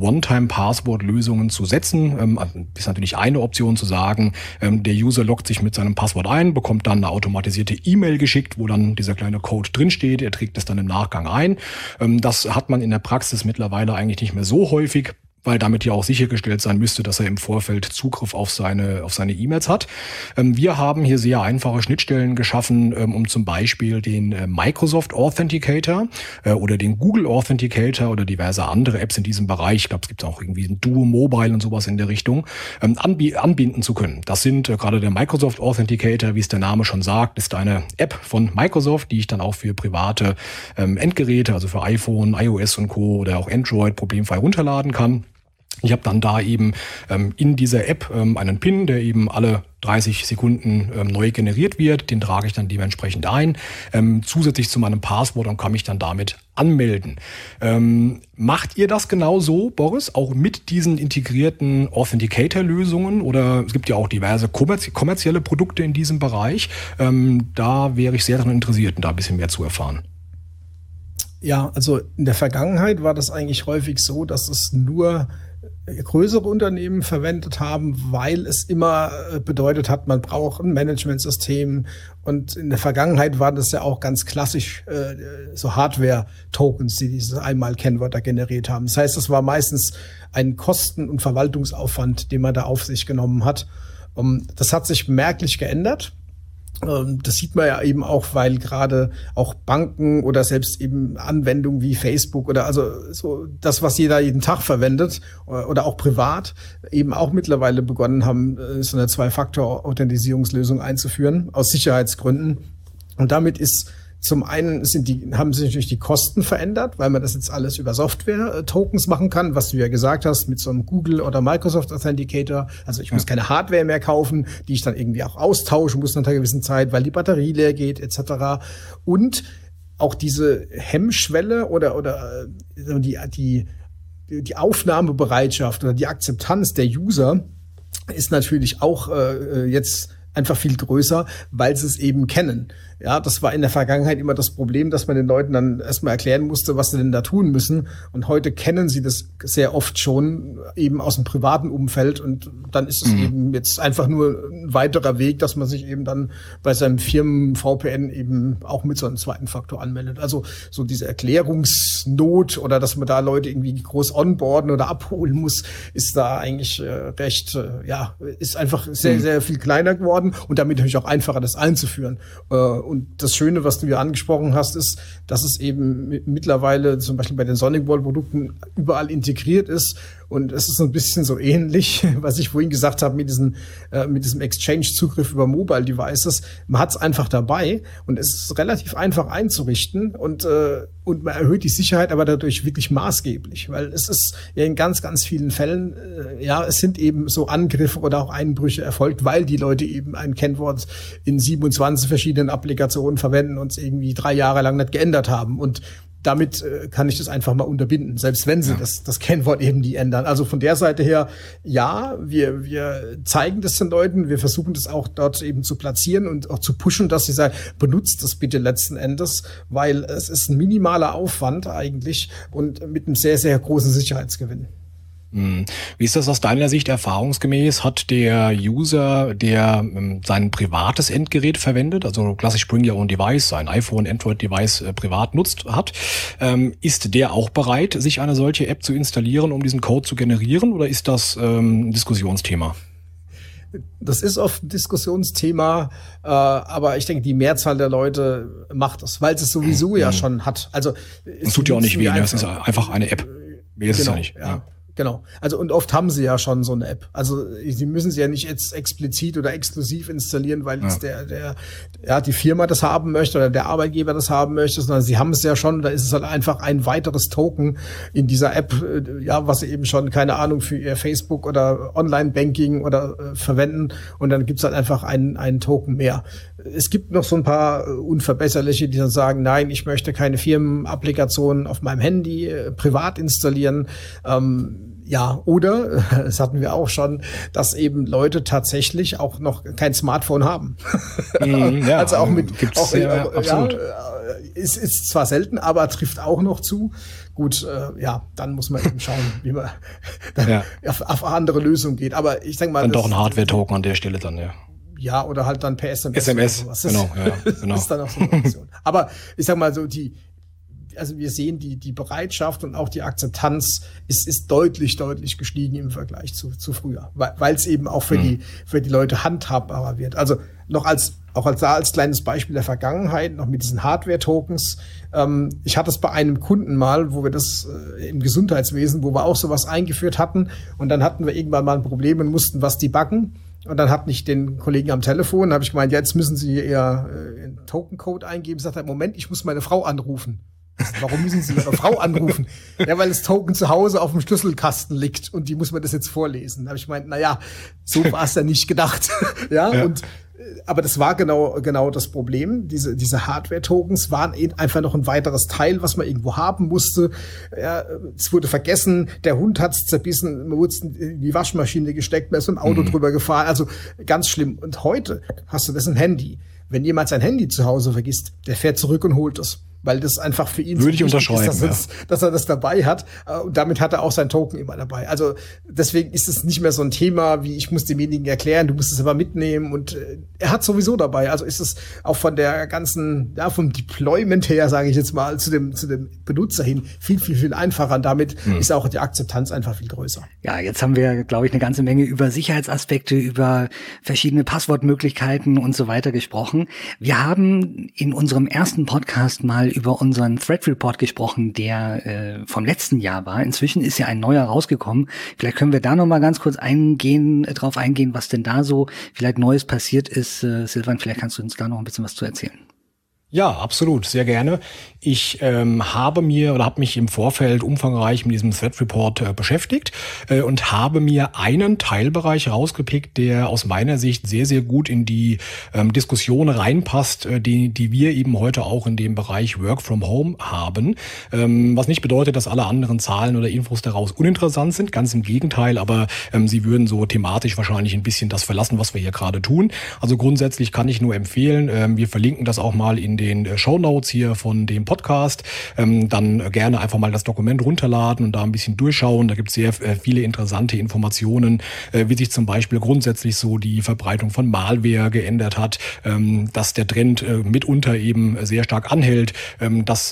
C: One-Time-Passwort-Lösungen zu setzen. Ist natürlich eine Option zu sagen, der User loggt sich mit seinem Passwort ein, bekommt dann eine automatisierte E-Mail geschickt, wo dann dieser kleine Code drinsteht. Er trägt es dann im Nachgang ein. Das hat man in der Praxis mittlerweile eigentlich nicht mehr so häufig, weil damit ja auch sichergestellt sein müsste, dass er im Vorfeld Zugriff auf seine E-Mails hat. Wir haben hier sehr einfache Schnittstellen geschaffen, um zum Beispiel den Microsoft Authenticator oder den Google Authenticator oder diverse andere Apps in diesem Bereich, ich glaube, es gibt auch irgendwie ein Duo Mobile und sowas in der Richtung, anbinden zu können. Das sind gerade der Microsoft Authenticator, wie es der Name schon sagt, ist eine App von Microsoft, die ich dann auch für private Endgeräte, also für iPhone, iOS und Co. oder auch Android problemfrei runterladen kann. Ich habe dann da eben in dieser App einen PIN, der eben alle 30 Sekunden neu generiert wird. Den trage ich dann dementsprechend ein, zusätzlich zu meinem Passwort, und kann mich dann damit anmelden. Macht ihr das genau so, Boris, auch mit diesen integrierten Authenticator-Lösungen? Oder es gibt ja auch diverse kommerzielle Produkte in diesem Bereich. Da wäre ich sehr daran interessiert, da ein bisschen mehr zu erfahren.
D: Ja, also in der Vergangenheit war das eigentlich häufig so, dass es nur größere Unternehmen verwendet haben, weil es immer bedeutet hat, man braucht ein Managementsystem. Und in der Vergangenheit waren das ja auch ganz klassisch so Hardware-Tokens, die diese Einmal-Kennwörter generiert haben. Das heißt, es war meistens ein Kosten- und Verwaltungsaufwand, den man da auf sich genommen hat. Das hat sich merklich geändert. Das sieht man ja eben auch, weil gerade auch Banken oder selbst eben Anwendungen wie Facebook oder also so das, was jeder jeden Tag verwendet oder auch privat, eben auch mittlerweile begonnen haben, so eine Zwei-Faktor-Authentisierungslösung einzuführen, aus Sicherheitsgründen. Und damit ist zum einen haben sich natürlich die Kosten verändert, weil man das jetzt alles über Software-Tokens machen kann, was du ja gesagt hast, mit so einem Google oder Microsoft Authenticator. Also ich muss keine Hardware mehr kaufen, die ich dann irgendwie auch austauschen muss nach einer gewissen Zeit, weil die Batterie leer geht, etc. Und auch diese Hemmschwelle oder die Aufnahmebereitschaft oder die Akzeptanz der User ist natürlich auch jetzt einfach viel größer, weil sie es eben kennen. Ja, das war in der Vergangenheit immer das Problem, dass man den Leuten dann erstmal erklären musste, was sie denn da tun müssen. Und heute kennen sie das sehr oft schon eben aus dem privaten Umfeld. Und dann ist es eben jetzt einfach nur ein weiterer Weg, dass man sich eben dann bei seinem Firmen-VPN eben auch mit so einem zweiten Faktor anmeldet. Also so diese Erklärungsnot oder dass man da Leute irgendwie groß onboarden oder abholen muss, ist da eigentlich ist einfach sehr, sehr viel kleiner geworden und damit natürlich auch einfacher, das einzuführen. Und das Schöne, was du ja angesprochen hast, ist, dass es eben mittlerweile zum Beispiel bei den SonicWall-Produkten überall integriert ist. Und es ist so ein bisschen so ähnlich, was ich vorhin gesagt habe, mit diesem Exchange-Zugriff über Mobile Devices. Man hat es einfach dabei und es ist relativ einfach einzurichten und man erhöht die Sicherheit aber dadurch wirklich maßgeblich, weil es ist ja in ganz, ganz vielen Fällen, es sind eben so Angriffe oder auch Einbrüche erfolgt, weil die Leute eben ein Kennwort in 27 verschiedenen Applikationen verwenden und es irgendwie 3 Jahre lang nicht geändert haben. Und damit kann ich das einfach mal unterbinden, selbst wenn sie das Kennwort eben nie ändern. Also von der Seite her, ja, wir zeigen das den Leuten, wir versuchen das auch dort eben zu platzieren und auch zu pushen, dass sie sagen, benutzt das bitte letzten Endes, weil es ist ein minimaler Aufwand eigentlich und mit einem sehr, sehr großen Sicherheitsgewinn.
C: Wie ist das aus deiner Sicht erfahrungsgemäß? Hat der User, der sein privates Endgerät verwendet, also klassisch Bring Your Own Device, sein iPhone, Android-Device privat hat, ist der auch bereit, sich eine solche App zu installieren, um diesen Code zu generieren, oder ist das ein Diskussionsthema?
D: Das ist oft ein Diskussionsthema, aber ich denke, die Mehrzahl der Leute macht das, weil es sowieso ja schon hat. Also
C: es tut ja auch nicht weh, es ist einfach eine App. Mehr ist es ja nicht.
D: Ja. Genau. Also und oft haben sie ja schon so eine App. Also sie müssen sie ja nicht jetzt explizit oder exklusiv installieren, weil jetzt die Firma das haben möchte oder der Arbeitgeber das haben möchte, sondern sie haben es ja schon. Da ist es halt einfach ein weiteres Token in dieser App, was sie eben schon, keine Ahnung, für ihr Facebook oder Online-Banking oder verwenden. Und dann gibt's halt einfach einen Token mehr. Es gibt noch so ein paar Unverbesserliche, die dann sagen, nein, ich möchte keine Firmenapplikationen auf meinem Handy privat installieren. Oder, das hatten wir auch schon, dass eben Leute tatsächlich auch noch kein Smartphone haben. Also auch absolut. Ist zwar selten, aber trifft auch noch zu. Gut, dann muss man eben schauen, wie man auf andere Lösungen geht. Aber ich denke mal,
C: dann doch ein Hardware-Token an der Stelle dann, ja.
D: Ja, oder halt dann per SMS.
C: Genau.
D: Das ist dann auch so eine Option. Aber ich sag mal so, also wir sehen, die Bereitschaft und auch die Akzeptanz ist deutlich gestiegen im Vergleich zu früher, weil es eben auch für die Leute handhabbarer wird. Also noch als kleines Beispiel der Vergangenheit, noch mit diesen Hardware-Tokens. Ich hatte es bei einem Kunden mal, wo wir das im Gesundheitswesen, wo wir auch sowas eingeführt hatten und dann hatten wir irgendwann mal ein Problem und mussten was debuggen. Und dann hat nicht den Kollegen am Telefon, habe ich gemeint, jetzt müssen Sie Ihren Token-Code eingeben. Sagt er, Moment, ich muss meine Frau anrufen. Warum müssen Sie Ihre Frau anrufen? Ja, weil das Token zu Hause auf dem Schlüsselkasten liegt und die muss man das jetzt vorlesen. Da habe ich gemeint, so war es ja nicht gedacht. Aber das war genau das Problem. Diese Hardware-Tokens waren eben einfach noch ein weiteres Teil, was man irgendwo haben musste. Ja, es wurde vergessen, der Hund hat's zerbissen, man wurde in die Waschmaschine gesteckt, man ist mit dem Auto drüber gefahren. Also ganz schlimm. Und heute hast du das ein Handy. Wenn jemand sein Handy zu Hause vergisst, der fährt zurück und holt es. weil das einfach für ihn
C: würde ich unterschreiben,
D: dass er das dabei hat. Und damit hat er auch sein Token immer dabei. Also deswegen ist es nicht mehr so ein Thema, wie ich muss demjenigen erklären, du musst es aber mitnehmen. Und er hat sowieso dabei. Also ist es auch von der ganzen, vom Deployment her, sage ich jetzt mal, zu dem Benutzer hin viel einfacher. Und damit ist auch die Akzeptanz einfach viel größer.
A: Ja, jetzt haben wir, glaube ich, eine ganze Menge über Sicherheitsaspekte, über verschiedene Passwortmöglichkeiten und so weiter gesprochen. Wir haben in unserem ersten Podcast mal über unseren Threat Report gesprochen, der vom letzten Jahr war. Inzwischen ist ja ein neuer rausgekommen. Vielleicht können wir da noch mal ganz kurz drauf eingehen, was denn da so vielleicht Neues passiert ist. Silvan, vielleicht kannst du uns da noch ein bisschen was zu erzählen.
C: Ja, absolut, sehr gerne. Ich habe mich im Vorfeld umfangreich mit diesem Threat Report beschäftigt und habe mir einen Teilbereich rausgepickt, der aus meiner Sicht sehr, sehr gut in die Diskussion reinpasst, die wir eben heute auch in dem Bereich Work from Home haben. Was nicht bedeutet, dass alle anderen Zahlen oder Infos daraus uninteressant sind, ganz im Gegenteil, aber sie würden so thematisch wahrscheinlich ein bisschen das verlassen, was wir hier gerade tun. Also grundsätzlich kann ich nur empfehlen, wir verlinken das auch mal in den Shownotes hier von dem Podcast, dann gerne einfach mal das Dokument runterladen und da ein bisschen durchschauen. Da gibt es sehr viele interessante Informationen, wie sich zum Beispiel grundsätzlich so die Verbreitung von Malware geändert hat, dass der Trend mitunter eben sehr stark anhält, dass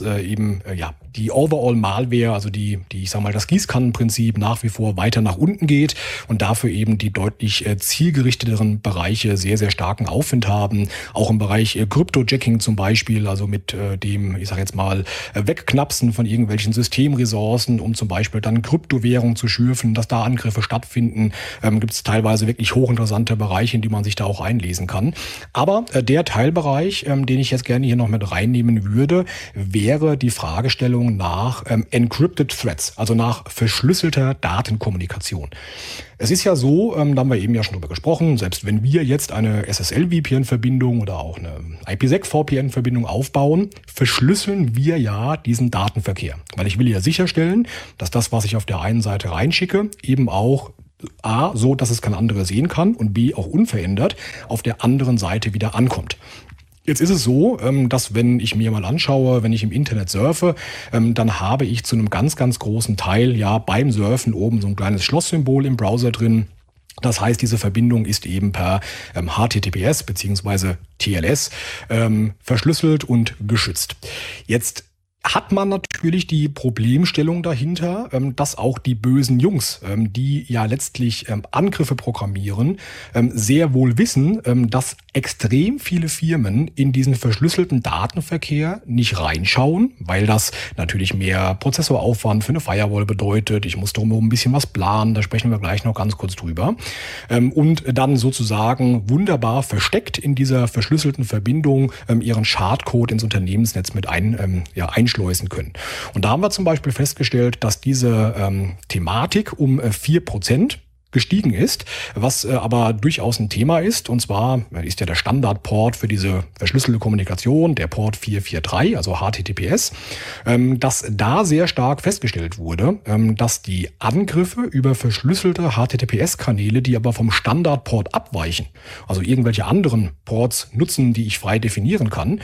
C: die Overall-Malware, also ich sag mal, das Gießkannenprinzip nach wie vor weiter nach unten geht und dafür eben die deutlich zielgerichteteren Bereiche sehr, sehr starken Aufwind haben. Auch im Bereich Cryptojacking zum Beispiel, also mit dem, ich sag jetzt mal, Wegknapsen von irgendwelchen Systemressourcen, um zum Beispiel dann Kryptowährungen zu schürfen, dass da Angriffe stattfinden, gibt es teilweise wirklich hochinteressante Bereiche, in die man sich da auch einlesen kann. Aber der Teilbereich, den ich jetzt gerne hier noch mit reinnehmen würde, wäre die Fragestellung nach Encrypted Threats, also nach verschlüsselter Datenkommunikation. Es ist ja so, da haben wir eben ja schon drüber gesprochen, selbst wenn wir jetzt eine SSL-VPN-Verbindung oder auch eine IPsec-VPN-Verbindung aufbauen, verschlüsseln wir ja diesen Datenverkehr. Weil ich will ja sicherstellen, dass das, was ich auf der einen Seite reinschicke, eben auch A, so, dass es kein anderer sehen kann und B, auch unverändert auf der anderen Seite wieder ankommt. Jetzt ist es so, dass wenn ich mir mal anschaue, wenn ich im Internet surfe, dann habe ich zu einem ganz, ganz großen Teil ja beim Surfen oben so ein kleines Schlosssymbol im Browser drin. Das heißt, diese Verbindung ist eben per HTTPS bzw. TLS verschlüsselt und geschützt. Jetzt hat man natürlich die Problemstellung dahinter, dass auch die bösen Jungs, die ja letztlich Angriffe programmieren, sehr wohl wissen, dass extrem viele Firmen in diesen verschlüsselten Datenverkehr nicht reinschauen, weil das natürlich mehr Prozessoraufwand für eine Firewall bedeutet. Ich muss drumherum ein bisschen was planen, da sprechen wir gleich noch ganz kurz drüber. Und dann sozusagen wunderbar versteckt in dieser verschlüsselten Verbindung ihren Schadcode ins Unternehmensnetz mit einschleusen können. Und da haben wir zum Beispiel festgestellt, dass diese Thematik um 4% gestiegen ist, was aber durchaus ein Thema ist. Und zwar ist ja der Standardport für diese verschlüsselte Kommunikation, der Port 443, also HTTPS, dass da sehr stark festgestellt wurde, dass die Angriffe über verschlüsselte HTTPS-Kanäle, die aber vom Standardport abweichen, also irgendwelche anderen Ports nutzen, die ich frei definieren kann,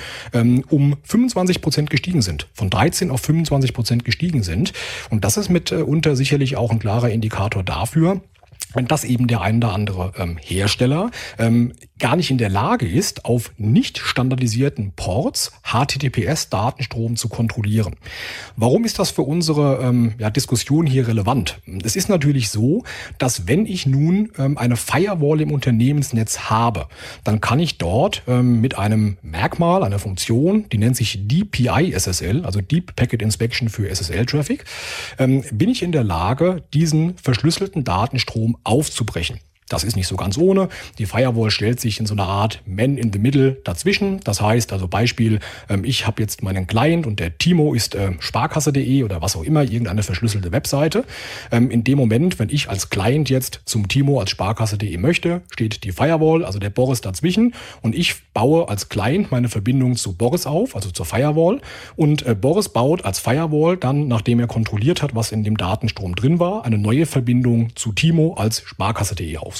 C: um 25% gestiegen sind, von 13 auf 25% gestiegen sind. Und das ist mitunter sicherlich auch ein klarer Indikator dafür, dass eben der ein oder andere Hersteller gar nicht in der Lage ist, auf nicht standardisierten Ports HTTPS-Datenstrom zu kontrollieren. Warum ist das für unsere Diskussion hier relevant? Es ist natürlich so, dass wenn ich nun eine Firewall im Unternehmensnetz habe, dann kann ich dort mit einem Merkmal, einer Funktion, die nennt sich DPI-SSL, also Deep Packet Inspection für SSL-Traffic, bin ich in der Lage, diesen verschlüsselten Datenstrom aufzubrechen. Das ist nicht so ganz ohne. Die Firewall stellt sich in so einer Art Man in the Middle dazwischen. Das heißt also Beispiel, ich habe jetzt meinen Client und der Timo ist Sparkasse.de oder was auch immer, irgendeine verschlüsselte Webseite. In dem Moment, wenn ich als Client jetzt zum Timo als Sparkasse.de möchte, steht die Firewall, also der Boris dazwischen und ich baue als Client meine Verbindung zu Boris auf, also zur Firewall und Boris baut als Firewall dann, nachdem er kontrolliert hat, was in dem Datenstrom drin war, eine neue Verbindung zu Timo als Sparkasse.de auf.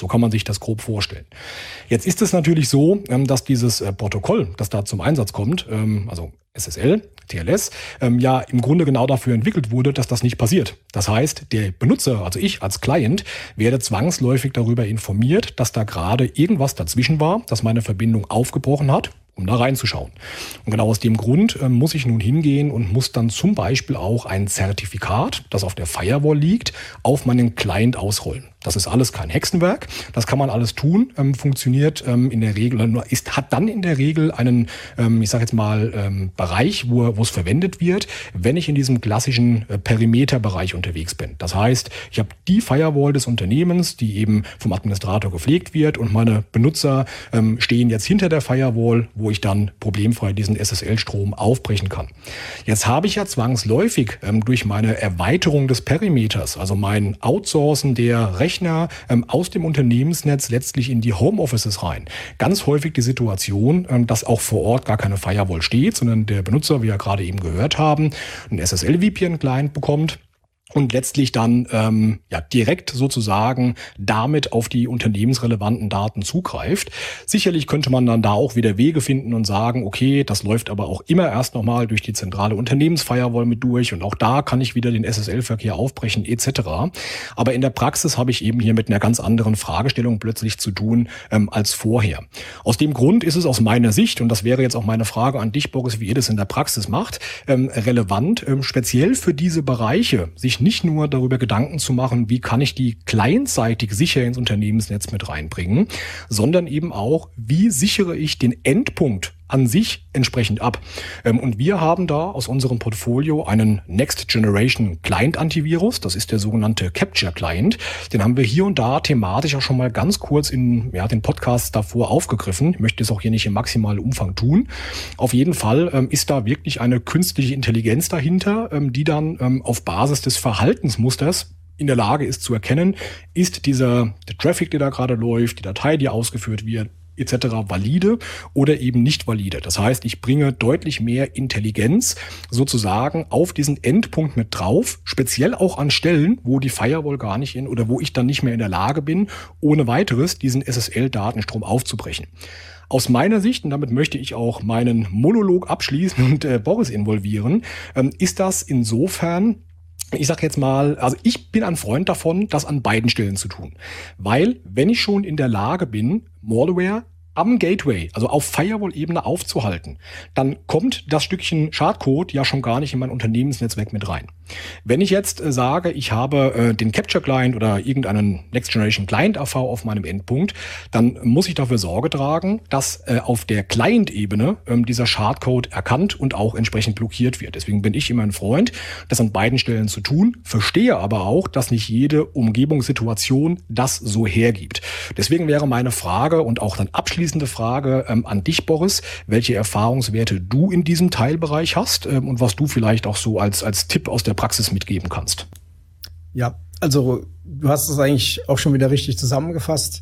C: So kann man sich das grob vorstellen. Jetzt ist es natürlich so, dass dieses Protokoll, das da zum Einsatz kommt, also SSL, TLS, ja im Grunde genau dafür entwickelt wurde, dass das nicht passiert. Das heißt, der Benutzer, also ich als Client, werde zwangsläufig darüber informiert, dass da gerade irgendwas dazwischen war, dass meine Verbindung aufgebrochen hat, um da reinzuschauen. Und genau aus dem Grund muss ich nun hingehen und muss dann zum Beispiel auch ein Zertifikat, das auf der Firewall liegt, auf meinen Client ausrollen. Das ist alles kein Hexenwerk. Das kann man alles tun. Funktioniert in der Regel, hat dann in der Regel einen, ich sage jetzt mal, Bereich, wo es verwendet wird, wenn ich in diesem klassischen Perimeterbereich unterwegs bin. Das heißt, ich habe die Firewall des Unternehmens, die eben vom Administrator gepflegt wird, und meine Benutzer stehen jetzt hinter der Firewall, wo ich dann problemfrei diesen SSL-Strom aufbrechen kann. Jetzt habe ich ja zwangsläufig durch meine Erweiterung des Perimeters, also mein Outsourcen der Rechner aus dem Unternehmensnetz letztlich in die Homeoffices rein, ganz häufig die Situation, dass auch vor Ort gar keine Firewall steht, sondern der Benutzer, wie wir gerade eben gehört haben, einen SSL-VPN-Client bekommt und letztlich dann direkt sozusagen damit auf die unternehmensrelevanten Daten zugreift. Sicherlich könnte man dann da auch wieder Wege finden und sagen, okay, das läuft aber auch immer erst nochmal durch die zentrale Unternehmensfirewall mit durch und auch da kann ich wieder den SSL-Verkehr aufbrechen etc. Aber in der Praxis habe ich eben hier mit einer ganz anderen Fragestellung plötzlich zu tun als vorher. Aus dem Grund ist es aus meiner Sicht, und das wäre jetzt auch meine Frage an dich, Boris, wie ihr das in der Praxis macht, relevant, speziell für diese Bereiche, sich nicht nur darüber Gedanken zu machen, wie kann ich die clientseitig sicher ins Unternehmensnetz mit reinbringen, sondern eben auch, wie sichere ich den Endpunkt an sich entsprechend ab. Und wir haben da aus unserem Portfolio einen Next Generation Client Antivirus. Das ist der sogenannte Capture Client. Den haben wir hier und da thematisch auch schon mal ganz kurz in den Podcasts davor aufgegriffen. Ich möchte es auch hier nicht im maximalen Umfang tun. Auf jeden Fall ist da wirklich eine künstliche Intelligenz dahinter, die dann auf Basis des Verhaltensmusters in der Lage ist zu erkennen, ist der Traffic, der da gerade läuft, die Datei, die ausgeführt wird, etc. valide oder eben nicht valide. Das heißt, ich bringe deutlich mehr Intelligenz sozusagen auf diesen Endpunkt mit drauf, speziell auch an Stellen, wo die Firewall gar nicht oder wo ich dann nicht mehr in der Lage bin, ohne weiteres diesen SSL-Datenstrom aufzubrechen. Aus meiner Sicht, und damit möchte ich auch meinen Monolog abschließen und Boris involvieren, ist das insofern, ich sage jetzt mal, also ich bin ein Freund davon, das an beiden Stellen zu tun. Weil, wenn ich schon in der Lage bin, Malware am Gateway, also auf Firewall-Ebene aufzuhalten, dann kommt das Stückchen Schadcode ja schon gar nicht in mein Unternehmensnetzwerk mit rein. Wenn ich jetzt sage, ich habe den Capture Client oder irgendeinen Next Generation Client AV auf meinem Endpunkt, dann muss ich dafür Sorge tragen, dass auf der Client-Ebene dieser Schadcode erkannt und auch entsprechend blockiert wird. Deswegen bin ich immer ein Freund, das an beiden Stellen zu tun, verstehe aber auch, dass nicht jede Umgebungssituation das so hergibt. Deswegen wäre meine Frage und auch dann abschließende Frage an dich, Boris, welche Erfahrungswerte du in diesem Teilbereich hast und was du vielleicht auch so als Tipp aus der Praxis mitgeben kannst.
D: Ja, also du hast es eigentlich auch schon wieder richtig zusammengefasst.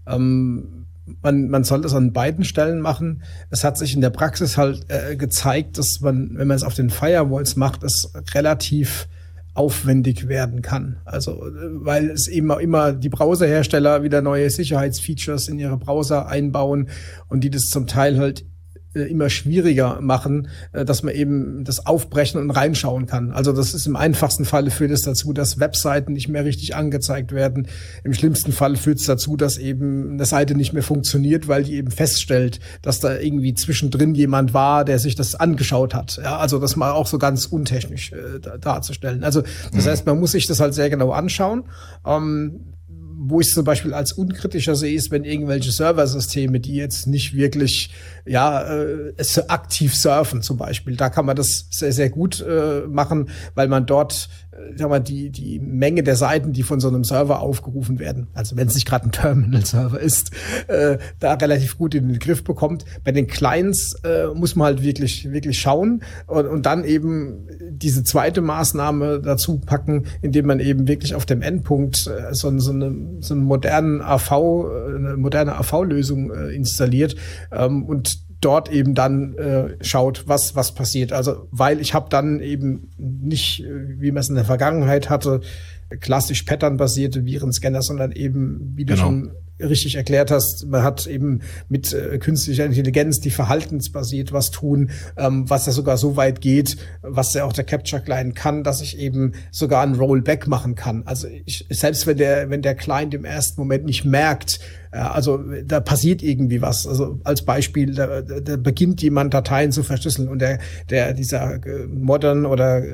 D: Man soll das an beiden Stellen machen. Es hat sich in der Praxis halt gezeigt, dass man, wenn man es auf den Firewalls macht, es relativ aufwendig werden kann. Also, weil es immer die Browserhersteller wieder neue Sicherheitsfeatures in ihre Browser einbauen und die das zum Teil halt immer schwieriger machen, dass man eben das aufbrechen und reinschauen kann. Also das ist im einfachsten Falle führt es dazu, dass Webseiten nicht mehr richtig angezeigt werden. Im schlimmsten Fall führt es dazu, dass eben eine Seite nicht mehr funktioniert, weil die eben feststellt, dass da irgendwie zwischendrin jemand war, der sich das angeschaut hat. Ja, also das mal auch so ganz untechnisch darzustellen. Also das heißt, man muss sich das halt sehr genau anschauen. Wo ich es zum Beispiel als unkritischer sehe, ist, wenn irgendwelche Serversysteme, die jetzt nicht wirklich aktiv surfen zum Beispiel, da kann man das sehr, sehr gut machen, weil man dort die Menge der Seiten, die von so einem Server aufgerufen werden, also wenn es nicht gerade ein Terminal-Server ist, da relativ gut in den Griff bekommt. Bei den Clients muss man halt wirklich schauen und dann eben diese zweite Maßnahme dazu packen, indem man eben wirklich auf dem Endpunkt so eine moderne AV-Lösung installiert und dort eben dann schaut, was passiert. Also, weil ich habe dann eben nicht, wie man es in der Vergangenheit hatte, klassisch patternbasierte Virenscanner, sondern eben, wie du schon richtig erklärt hast, man hat eben mit künstlicher Intelligenz, die verhaltensbasiert was tun, was ja sogar so weit geht, was ja auch der Capture Client kann, dass ich eben sogar ein Rollback machen kann. Also selbst wenn der Client im ersten Moment nicht merkt, also da passiert irgendwie was. Also als Beispiel, da beginnt jemand Dateien zu verschlüsseln und dieser Modern oder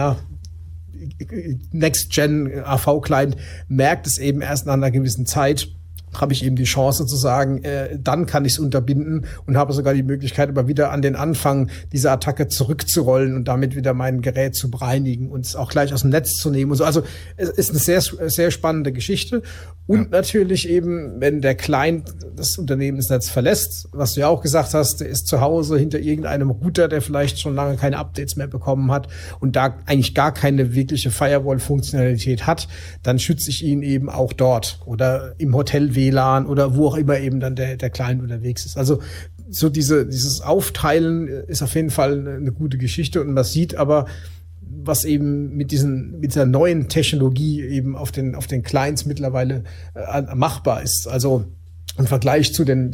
D: Next-Gen AV-Client merkt es eben erst nach einer gewissen Zeit, habe ich eben die Chance zu sagen, dann kann ich es unterbinden und habe sogar die Möglichkeit, aber wieder an den Anfang dieser Attacke zurückzurollen und damit wieder mein Gerät zu bereinigen und es auch gleich aus dem Netz zu nehmen und so. Also es ist eine sehr, sehr spannende Geschichte. Und natürlich eben, wenn der Client das Unternehmensnetz verlässt, was du ja auch gesagt hast, der ist zu Hause hinter irgendeinem Router, der vielleicht schon lange keine Updates mehr bekommen hat und da eigentlich gar keine wirkliche Firewall-Funktionalität hat, dann schütze ich ihn eben auch dort oder im Hotel WLAN oder wo auch immer eben dann der Client unterwegs ist. Also so dieses Aufteilen ist auf jeden Fall eine gute Geschichte und man sieht aber, was eben mit dieser neuen Technologie eben auf den Clients mittlerweile machbar ist. Also im Vergleich zu den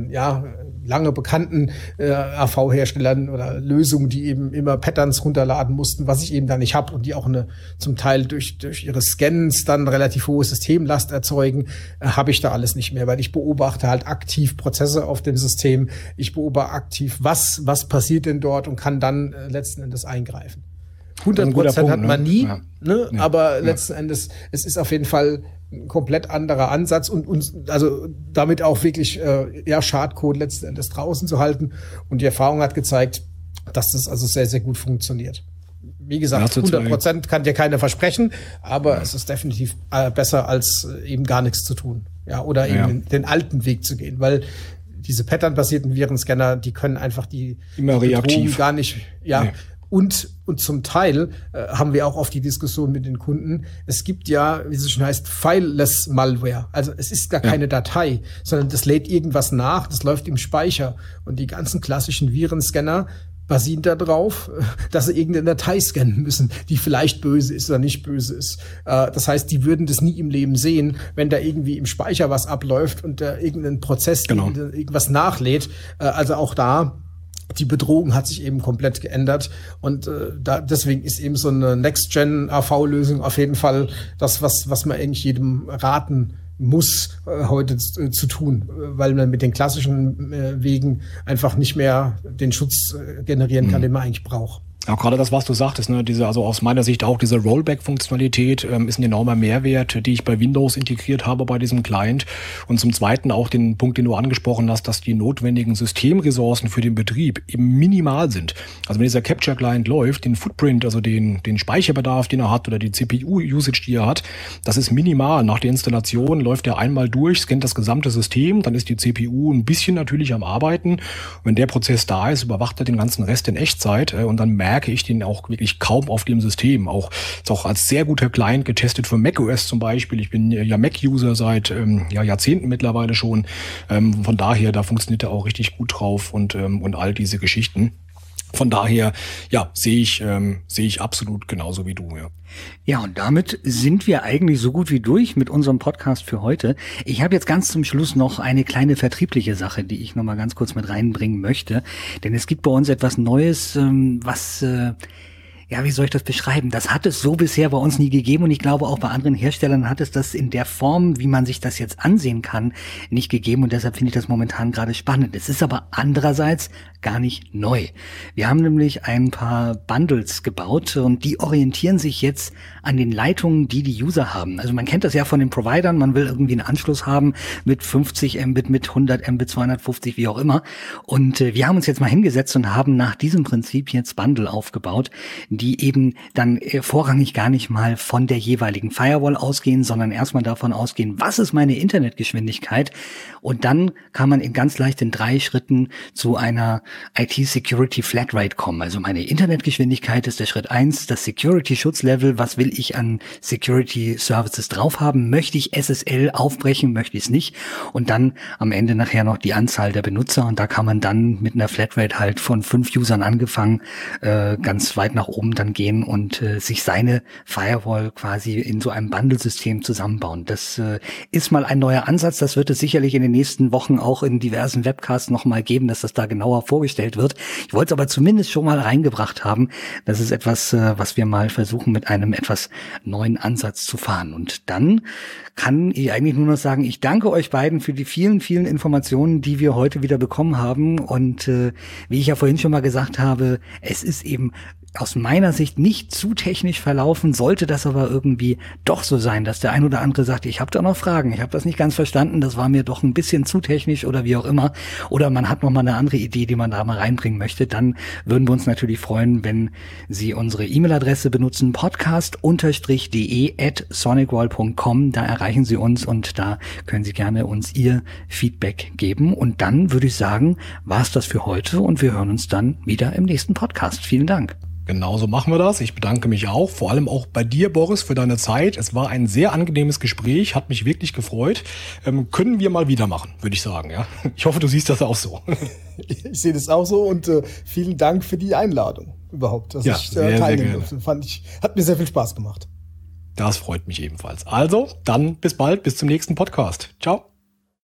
D: lange bekannten AV-Herstellern oder Lösungen, die eben immer Patterns runterladen mussten, was ich eben da nicht habe und die auch zum Teil durch ihre Scans dann relativ hohe Systemlast erzeugen, habe ich da alles nicht mehr, weil ich beobachte halt aktiv Prozesse auf dem System. Ich beobachte aktiv, was passiert denn dort und kann dann letzten Endes eingreifen. 100% hat man nie, aber letzten Endes, es ist auf jeden Fall ein komplett anderer Ansatz und also damit auch wirklich Schadcode letzten Endes draußen zu halten. Und die Erfahrung hat gezeigt, dass das also sehr, sehr gut funktioniert. Wie gesagt, 100% kann dir keiner versprechen, aber es ist definitiv besser, als eben gar nichts zu tun. Ja, oder eben den alten Weg zu gehen, weil diese patternbasierten Virenscanner, die können einfach die
C: immer reaktiv
D: gar nicht, Und zum Teil haben wir auch oft die Diskussion mit den Kunden, es gibt ja, wie es schon heißt, Fileless Malware. Also es ist gar keine Datei, sondern das lädt irgendwas nach, das läuft im Speicher. Und die ganzen klassischen Virenscanner basieren darauf, dass sie irgendeine Datei scannen müssen, die vielleicht böse ist oder nicht böse ist. Das heißt, die würden das nie im Leben sehen, wenn da irgendwie im Speicher was abläuft und da irgendein Prozess irgendwas nachlädt. Also auch da, die Bedrohung hat sich eben komplett geändert und deswegen ist eben so eine Next-Gen-AV-Lösung auf jeden Fall das, was man eigentlich jedem raten muss, heute zu tun, weil man mit den klassischen Wegen einfach nicht mehr den Schutz generieren kann, den man eigentlich braucht.
C: Ja, gerade das, was du sagtest, ne, also aus meiner Sicht auch diese Rollback-Funktionalität ist ein enormer Mehrwert, die ich bei Windows integriert habe bei diesem Client. Und zum Zweiten auch den Punkt, den du angesprochen hast, dass die notwendigen Systemressourcen für den Betrieb eben minimal sind. Also wenn dieser Capture-Client läuft, den Footprint, also den Speicherbedarf, den er hat oder die CPU-Usage, die er hat, das ist minimal. Nach der Installation läuft er einmal durch, scannt das gesamte System, dann ist die CPU ein bisschen natürlich am Arbeiten. Und wenn der Prozess da ist, überwacht er den ganzen Rest in Echtzeit und dann merke ich den auch wirklich kaum auf dem System. Ist auch als sehr guter Client getestet für macOS zum Beispiel. Ich bin ja Mac-User seit Jahrzehnten mittlerweile schon. Von daher, da funktioniert er auch richtig gut drauf und all diese Geschichten. Von daher, sehe ich absolut genauso wie du, ja.
A: Ja, und damit sind wir eigentlich so gut wie durch mit unserem Podcast für heute. Ich habe jetzt ganz zum Schluss noch eine kleine vertriebliche Sache, die ich noch mal ganz kurz mit reinbringen möchte. Denn es gibt bei uns etwas Neues, wie soll ich das beschreiben? Das hat es so bisher bei uns nie gegeben und ich glaube auch bei anderen Herstellern hat es das in der Form, wie man sich das jetzt ansehen kann, nicht gegeben und deshalb finde ich das momentan gerade spannend. Es ist aber andererseits gar nicht neu. Wir haben nämlich ein paar Bundles gebaut und die orientieren sich jetzt an den Leitungen, die User haben. Also man kennt das ja von den Providern, man will irgendwie einen Anschluss haben mit 50 Mbit, mit 100 Mbit, 250, wie auch immer. Und wir haben uns jetzt mal hingesetzt und haben nach diesem Prinzip jetzt Bundle aufgebaut, die eben dann vorrangig gar nicht mal von der jeweiligen Firewall ausgehen, sondern erstmal davon ausgehen, was ist meine Internetgeschwindigkeit? Und dann kann man ganz leicht in 3 Schritten zu einer IT-Security Flatrate kommen. Also meine Internetgeschwindigkeit ist der Schritt 1, das Security-Schutzlevel, was will ich an Security-Services drauf haben? Möchte ich SSL aufbrechen, möchte ich es nicht? Und dann am Ende nachher noch die Anzahl der Benutzer und da kann man dann mit einer Flatrate halt von 5 Usern angefangen, ganz weit nach oben Firmen dann gehen und sich seine Firewall quasi in so einem Bundle-System zusammenbauen. Das ist mal ein neuer Ansatz. Das wird es sicherlich in den nächsten Wochen auch in diversen Webcasts nochmal geben, dass das da genauer vorgestellt wird. Ich wollte es aber zumindest schon mal reingebracht haben. Das ist etwas, was wir mal versuchen, mit einem etwas neuen Ansatz zu fahren. Und dann kann ich eigentlich nur noch sagen, ich danke euch beiden für die vielen, vielen Informationen, die wir heute wieder bekommen haben. Und wie ich ja vorhin schon mal gesagt habe, es ist eben aus meiner Sicht nicht zu technisch verlaufen, sollte das aber irgendwie doch so sein, dass der ein oder andere sagt, ich habe da noch Fragen, ich habe das nicht ganz verstanden, das war mir doch ein bisschen zu technisch oder wie auch immer, oder man hat noch mal eine andere Idee, die man da mal reinbringen möchte, dann würden wir uns natürlich freuen, wenn Sie unsere E-Mail-Adresse benutzen, podcast-de@sonicwall.com, da erreichen Sie uns und da können Sie gerne uns Ihr Feedback geben und dann würde ich sagen, war's das für heute und wir hören uns dann wieder im nächsten Podcast. Vielen Dank.
C: Genauso machen wir das. Ich bedanke mich auch, vor allem auch bei dir, Boris, für deine Zeit. Es war ein sehr angenehmes Gespräch, hat mich wirklich gefreut. Können wir mal wieder machen, würde ich sagen. Ja. Ich hoffe, du siehst das auch so.
D: Ich sehe das auch so und vielen Dank für die Einladung überhaupt, dass ich teilnehmen durfte. Hat mir sehr viel Spaß gemacht.
C: Das freut mich ebenfalls. Also, dann bis bald, bis zum nächsten Podcast. Ciao.